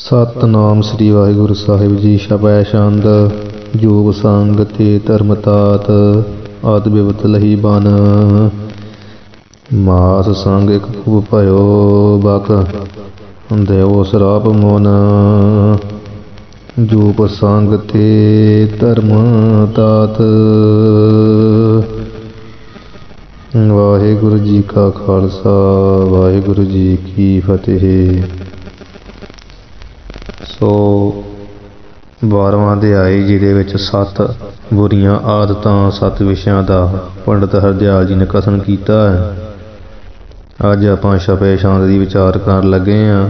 ਸਤਿਨਾਮ ਸ੍ਰੀ ਵਾਹਿਗੁਰੂ ਸਾਹਿਬ ਜੀ। ਛਪੈ ਛੰਦ ਜੋਗ ਸੰਗ ਤੇ ਧਰਮ ਤਾਤ ਆਦਿ ਬਿਪਤ ਲਹੀ ਬਨ। ਮਾਸ ਸੰਗ ਇਕ ਖੂਬ ਭਇਓ ਬਕ ਦੇਵੋ ਸਰਾਪ ਮਨ। ਜੋਗ ਸੰਗ ਤੇ ਧਰਮ ਤਾਤ। ਵਾਹਿਗੁਰੂ ਜੀ ਕਾ ਖਾਲਸਾ ਵਾਹਿਗੁਰੂ ਜੀ ਕੀ ਫਤਿਹ। ਸੋ 12ਵਾਂ ਅਧਿਆਇ, ਜਿਹਦੇ ਵਿੱਚ 7 ਬੁਰੀਆਂ ਆਦਤਾਂ 7 ਵਿਸ਼ਿਆਂ ਦਾ ਪੰਡਤ ਹਰਦਿਆਲ ਜੀ ਨੇ ਕਥਨ ਕੀਤਾ ਹੈ। ਅੱਜ ਆਪਾਂ ਛਪੇ ਛੰਦ ਦੀ ਵਿਚਾਰ ਕਰਨ ਲੱਗੇ ਹਾਂ।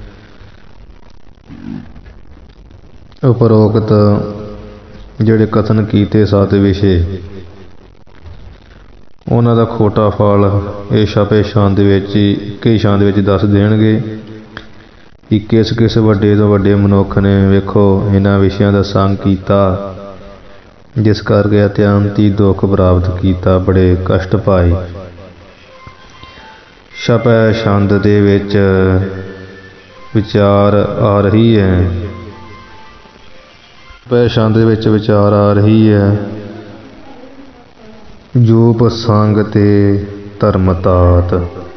ਉਪਰੋਕਤ ਜਿਹੜੇ ਕਥਨ ਕੀਤੇ 7 ਵਿਸ਼ੇ, ਉਹਨਾਂ ਦਾ ਖੋਟਾ ਫਲ ਇਹ ਛਪੇ ਛੰਦ ਵਿੱਚ ਕਈ ਛੰਦ ਵਿੱਚ ਦੱਸ ਦੇਣਗੇ ਕਿ ਕਿਸ ਕਿਸ ਵੱਡੇ ਤੋਂ ਵੱਡੇ ਮਨੁੱਖ ਨੇ ਵੇਖੋ ਇਹਨਾਂ ਵਿਸ਼ਿਆਂ ਦਾ ਸੰਗ ਕੀਤਾ, ਜਿਸ ਕਰਕੇ ਅਤਿਅੰਤ ਹੀ ਦੁੱਖ ਪ੍ਰਾਪਤ ਕੀਤਾ, ਬੜੇ ਕਸ਼ਟ ਪਾਏ। ਛਪੈ ਛੰਦ ਦੇ ਵਿੱਚ ਵਿਚਾਰ ਆ ਰਹੀ ਹੈ। ਛਪੈ ਛੰਦ ਦੇ ਵਿੱਚ ਵਿਚਾਰ ਆ ਰਹੀ ਹੈ ਜੂਪ ਸੰਗ ਤੇ ਧਰਮ ਤਾਤ।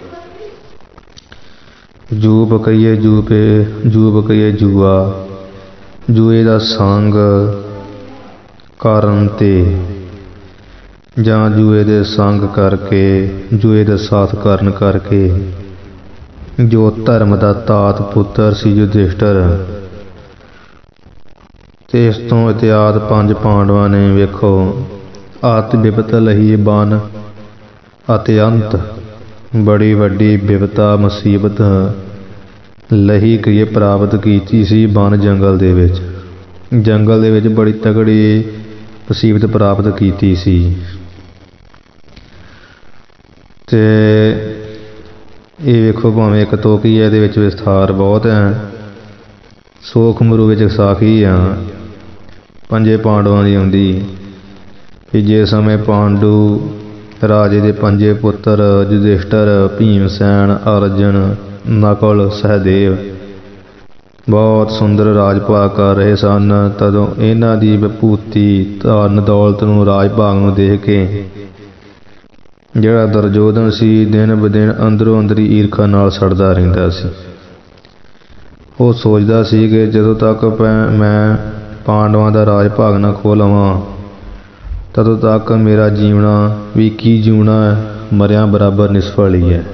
ਜੂਪ ਕਹੀਏ ਜੂਪੇ, ਜੂਪ ਕਹੀਏ ਜੂਆ। ਜੂਏ ਦਾ ਸੰਗ ਕਰਨ ਤੇ ਜਾਂ ਜੂਏ ਦੇ ਸੰਗ ਕਰਕੇ, ਜੂਏ ਦਾ ਸਾਥ ਕਰਨ ਕਰਕੇ ਜੋ ਧਰਮ ਦਾ ਤਾਤ ਪੁੱਤਰ ਸੀ ਯੁਧਿਸ਼ਟਰ, ਤੇ ਇਸ ਤੋਂ ਇਤਿਆਦ 5 ਪਾਂਡਵਾਂ ਨੇ ਵੇਖੋ ਆਤ ਬਿਪਤ ਲਹੀ ਬਨ, ਅਤਿਅੰਤ ਬੜੀ ਵੱਡੀ ਬਿਪਤਾ ਮੁਸੀਬਤ ਲਹੀ ਕਹੀਏ ਪ੍ਰਾਪਤ ਕੀਤੀ ਸੀ। ਬਨ ਜੰਗਲ ਦੇ ਵਿੱਚ, ਜੰਗਲ ਦੇ ਵਿੱਚ ਬੜੀ ਤਗੜੀ ਮੁਸੀਬਤ ਪ੍ਰਾਪਤ ਕੀਤੀ ਸੀ। ਤੇ ਇਹ ਵੇਖੋ ਭਾਵੇਂ ਇੱਕ ਤੋਕੀ ਹੈ, ਇਹਦੇ ਵਿੱਚ ਵਿਸਥਾਰ ਬਹੁਤ ਹੈ। ਸੋਖਮਰੂ ਵਿੱਚ ਸਾਖੀ ਆ 5 ਪਾਂਡਵਾਂ ਦੀ ਆਉਂਦੀ ਕਿ ਜੇ ਸਮੇਂ ਪਾਂਡੂ ਰਾਜੇ ਦੇ 5 ਪੁੱਤਰ ਯੁਧਿਸ਼ਟਰ, ਭੀਮਸੈਨ, ਅਰਜਨ, ਨਕਲ, ਸਹਿਦੇਵ ਬਹੁਤ ਸੁੰਦਰ ਰਾਜ ਭਾਗ ਕਰ ਰਹੇ ਸਨ, ਤਦੋਂ ਇਹਨਾਂ ਦੀ ਵਿਭੂਤੀ ਧਨ ਦੌਲਤ ਨੂੰ ਰਾਜ ਭਾਗ ਨੂੰ ਦੇਖ ਕੇ ਜਿਹੜਾ ਦੁਰਯੋਧਨ ਸੀ ਦਿਨ ਬ ਦਿਨ ਅੰਦਰੋਂ ਅੰਦਰੀ ਈਰਖਾ ਨਾਲ ਸੜਦਾ ਰਹਿੰਦਾ ਸੀ। ਉਹ ਸੋਚਦਾ ਸੀ ਕਿ ਜਦੋਂ ਤੱਕ ਮੈਂ ਪਾਂਡਵਾਂ ਦਾ ਰਾਜ ਭਾਗ ਨਾ ਖੋਹ ਲਵਾਂ, ਤਦੋਂ ਤੱਕ ਮੇਰਾ ਜੀਵਣਾ ਵੀ ਕੀ ਜਿਉਣਾ ਹੈ, ਮਰਿਆਂ ਬਰਾਬਰ ਨਿਸਫਲ ਹੀ ਹੈ।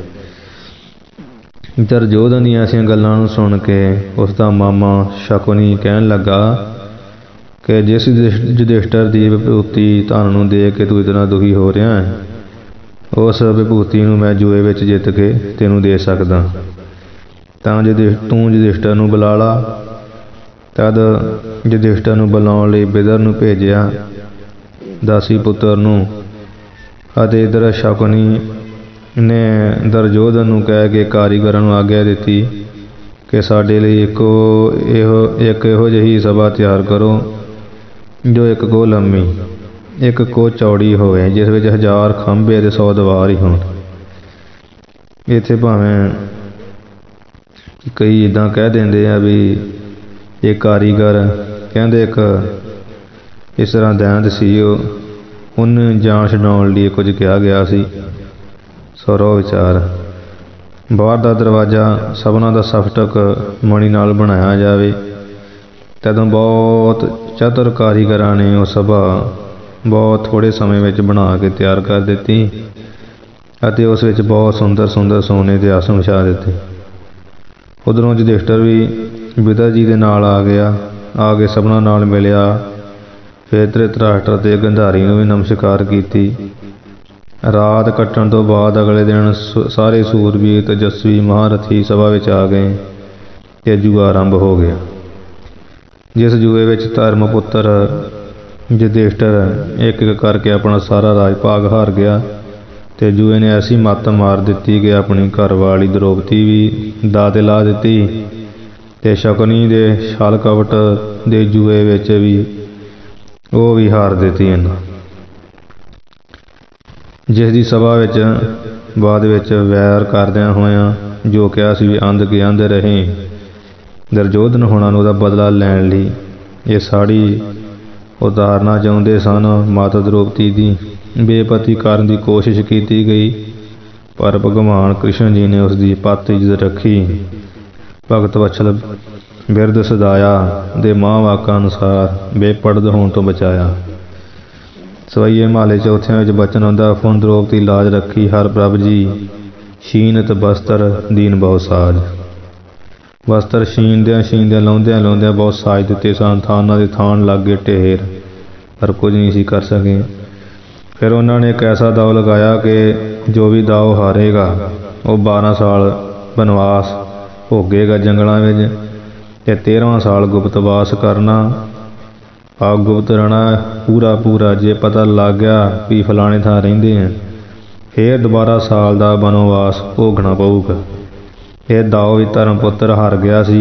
ਦੁਰਯੋਧਨ ਦੀਆਂ ਐਸੀਆਂ ਗੱਲਾਂ ਨੂੰ ਸੁਣ ਕੇ ਉਸ ਦਾ ਮਾਮਾ ਸ਼ਕੁਨੀ ਕਹਿਣ ਲੱਗਾ ਕਿ ਜਿਸ ਯੁਧਿਸ਼ਟਰ ਦੀ ਵਿਭੂਤੀ ਧਨ ਨੂੰ ਦੇਖ ਕੇ ਤੂੰ ਇਤਨਾ ਦੁਖੀ ਹੋ ਰਿਹਾ ਹੈ, ਉਸ ਵਿਭੂਤੀ ਨੂੰ ਮੈਂ ਜੂਏ ਵਿੱਚ ਜਿੱਤ ਕੇ ਤੈਨੂੰ ਦੇ ਸਕਦਾ। ਤਾਂ ਤੂੰ ਯੁਧਿਸ਼ਟਰ ਨੂੰ ਬੁਲਾ ਲਾ। ਤਦ ਯੁਧਿਸ਼ਟਰ ਨੂੰ ਬੁਲਾਉਣ ਲਈ ਬਿਦਰ ਨੂੰ ਭੇਜਿਆ, ਦਾਸੀ ਪੁੱਤਰ ਨੂੰ, ਅਤੇ ਇੱਧਰ ਸ਼ਕੁਨੀ ਨੇ ਦੁਰਯੋਧਨ ਨੂੰ ਕਹਿ ਕੇ ਕਾਰੀਗਰਾਂ ਨੂੰ ਆਗਿਆ ਦਿੱਤੀ ਕਿ ਸਾਡੇ ਲਈ ਇੱਕ ਇਹੋ ਜਿਹੀ ਸਭਾ ਤਿਆਰ ਕਰੋ ਜੋ 1 ਕੋਹ ਲੰਮੀ, 1 ਕੋਹ ਚੌੜੀ ਹੋਵੇ, ਜਿਸ ਵਿੱਚ 1000 ਖੰਭੇ ਅਤੇ 100 ਦੀਵਾਰ ਹੀ ਹੋਣ। ਇੱਥੇ ਭਾਵੇਂ ਕਈ ਇੱਦਾਂ ਕਹਿ ਦਿੰਦੇ ਆ ਵੀ ਇਹ ਕਾਰੀਗਰ ਕਹਿੰਦੇ ਇੱਕ ਇਸ ਤਰ੍ਹਾਂ ਦੈਂਤ ਸੀ, ਉਹਨੂੰ ਜਾਨ ਛਡਾਉਣ ਲਈ ਕੁਝ ਕਿਹਾ ਗਿਆ ਸੀ। ਸਰੋ ਵਿਚਾਰ ਬਾਹਰ ਦਾ ਦਰਵਾਜ਼ਾ ਸਭਨਾਂ ਦਾ ਸਫਟਕ ਮਣੀ ਨਾਲ ਬਣਾਇਆ ਜਾਵੇ। ਤਦੋਂ ਬਹੁਤ ਚਤੁਰ ਕਾਰੀਗਰਾਂ ਨੇ ਉਹ ਸਭਾ ਬਹੁਤ ਥੋੜ੍ਹੇ ਸਮੇਂ ਵਿੱਚ ਬਣਾ ਕੇ ਤਿਆਰ ਕਰ ਦਿੱਤੀ ਅਤੇ ਉਸ ਵਿੱਚ ਬਹੁਤ ਸੁੰਦਰ ਸੁੰਦਰ ਸੋਨੇ ਦੇ ਆਸਣ ਵਿਛਾ ਦਿੱਤੇ। ਉੱਧਰੋਂ ਯੁਧਿਸ਼ਟਰ ਵੀ ਬਿਦਰ ਜੀ ਦੇ ਨਾਲ ਆ ਕੇ ਸਭਨਾਂ ਨਾਲ ਮਿਲਿਆ। ਫਿਰ ਧ੍ਰਿਤਰਾਸ਼ਟਰ ਤੇ ਗੰਧਾਰੀ ਨੂੰ ਵੀ ਨਮਸਕਾਰ ਕੀਤੀ। ਰਾਤ ਕੱਟਣ ਤੋਂ ਬਾਅਦ ਅਗਲੇ ਦਿਨ ਸਾਰੇ ਸੂਰਬੀਰ ਤੇਜਸਵੀ ਮਹਾਰਥੀ ਸਭਾ ਵਿੱਚ ਆ ਗਏ ਤੇ ਜੂਆ ਆਰੰਭ ਹੋ ਗਿਆ। ਜਿਸ ਜੂਏ ਵਿੱਚ ਧਰਮ ਪੁੱਤਰ ਯੁਧਿਸ਼ਟਰ ਇੱਕ ਇੱਕ ਕਰਕੇ ਆਪਣਾ ਸਾਰਾ ਰਾਜ ਭਾਗ ਹਾਰ ਗਿਆ, ਤੇ ਜੂਏ ਨੇ ਐਸੀ ਮੱਤ ਮਾਰ ਦਿੱਤੀ ਕਿ ਆਪਣੀ ਘਰਵਾਲੀ ਦ੍ਰੋਪਦੀ ਵੀ ਦਾਅ ਲਾ ਦਿੱਤੀ, ਤੇ ਸ਼ਕੁਨੀ ਦੇ ਛਲ ਕਪਟ ਦੇ ਜੂਏ ਵਿੱਚ ਵੀ ਉਹ ਵੀ ਹਾਰ ਦਿੱਤੀ ਇਹਨਾਂ। ਜਿਸ ਦੀ ਸਭਾ ਵਿੱਚ ਬਾਅਦ ਵਿੱਚ ਵੈਰ ਕਰਦਿਆਂ ਹੋਇਆਂ ਜੋ ਕਿਹਾ ਸੀ ਵੀ ਅੰਧ ਕੇ ਅੰਧ ਰਹੇ, ਦੁਰਯੋਧਨ ਹੋਣਾ ਨੂੰ ਉਹਦਾ ਬਦਲਾ ਲੈਣ ਲਈ ਇਹ ਸਾੜੀ ਉਤਾਰਨਾ ਚਾਹੁੰਦੇ ਸਨ। ਮਾਤਾ ਦ੍ਰੋਪਦੀ ਦੀ ਬੇਪਤੀ ਕਰਨ ਦੀ ਕੋਸ਼ਿਸ਼ ਕੀਤੀ ਗਈ, ਪਰ ਭਗਵਾਨ ਕ੍ਰਿਸ਼ਨ ਜੀ ਨੇ ਉਸ ਦੀ ਪੱਤ ਇੱਜ਼ਤ ਰੱਖੀ। ਭਗਤ ਵਛਲ ਬਿਰਧ ਸਦਾਇਆ ਦੇ ਮਾਂ ਵਾਕਾਂ ਅਨੁਸਾਰ ਬੇਪੜਦ ਹੋਣ ਤੋਂ ਬਚਾਇਆ। ਸਵਈਏ ਮਹੱਲੇ ਚੌਥਿਆਂ ਵਿੱਚ ਬਚਨ ਆਉਂਦਾ, ਫੁਨ ਦ੍ਰੋਪਦੀ ਲਾਜ ਰੱਖੀ ਹਰ ਪ੍ਰਭ ਜੀ, ਸ਼ੀਨਤ ਬਸਤਰ ਦੀਨ ਬਹੁ ਸਾਜ। ਵਸਤਰ ਛੀਨਦਿਆਂ ਲਾਉਂਦਿਆਂ ਬਹੁਤ ਸਾਜ ਦਿੱਤੇ ਸਨ। ਥਾਨਾਂ ਦੇ ਥਾਨ ਲਾਗੇ ਢੇਰ, ਪਰ ਕੁਝ ਨਹੀਂ ਸੀ ਕਰ ਸਕੇ। ਫਿਰ ਉਹਨਾਂ ਨੇ ਇੱਕ ਐਸਾ ਦਾਅ ਲਗਾਇਆ ਕਿ ਜੋ ਵੀ ਦਾਅ ਹਾਰੇਗਾ ਉਹ 12 ਸਾਲ ਬਨਵਾਸ ਭੋਗੇਗਾ ਜੰਗਲਾਂ ਵਿੱਚ, ਅਤੇ 13ਵਾਂ ਸਾਲ ਗੁਪਤਵਾਸ ਕਰਨਾ। ਆਪ ਗੁਪਤ ਰਹਿਣਾ ਪੂਰਾ। ਜੇ ਪਤਾ ਲੱਗ ਗਿਆ ਵੀ ਫਲਾਣੇ ਥਾਂ ਰਹਿੰਦੇ ਆ, ਫਿਰ ਦੁਬਾਰਾ ਸਾਲ ਦਾ ਬਨਵਾਸ ਭੋਗਣਾ ਪਊਗਾ। ਇਹ ਦਾਅ ਵੀ ਧਰਮ ਪੁੱਤਰ ਹਾਰ ਗਿਆ ਸੀ।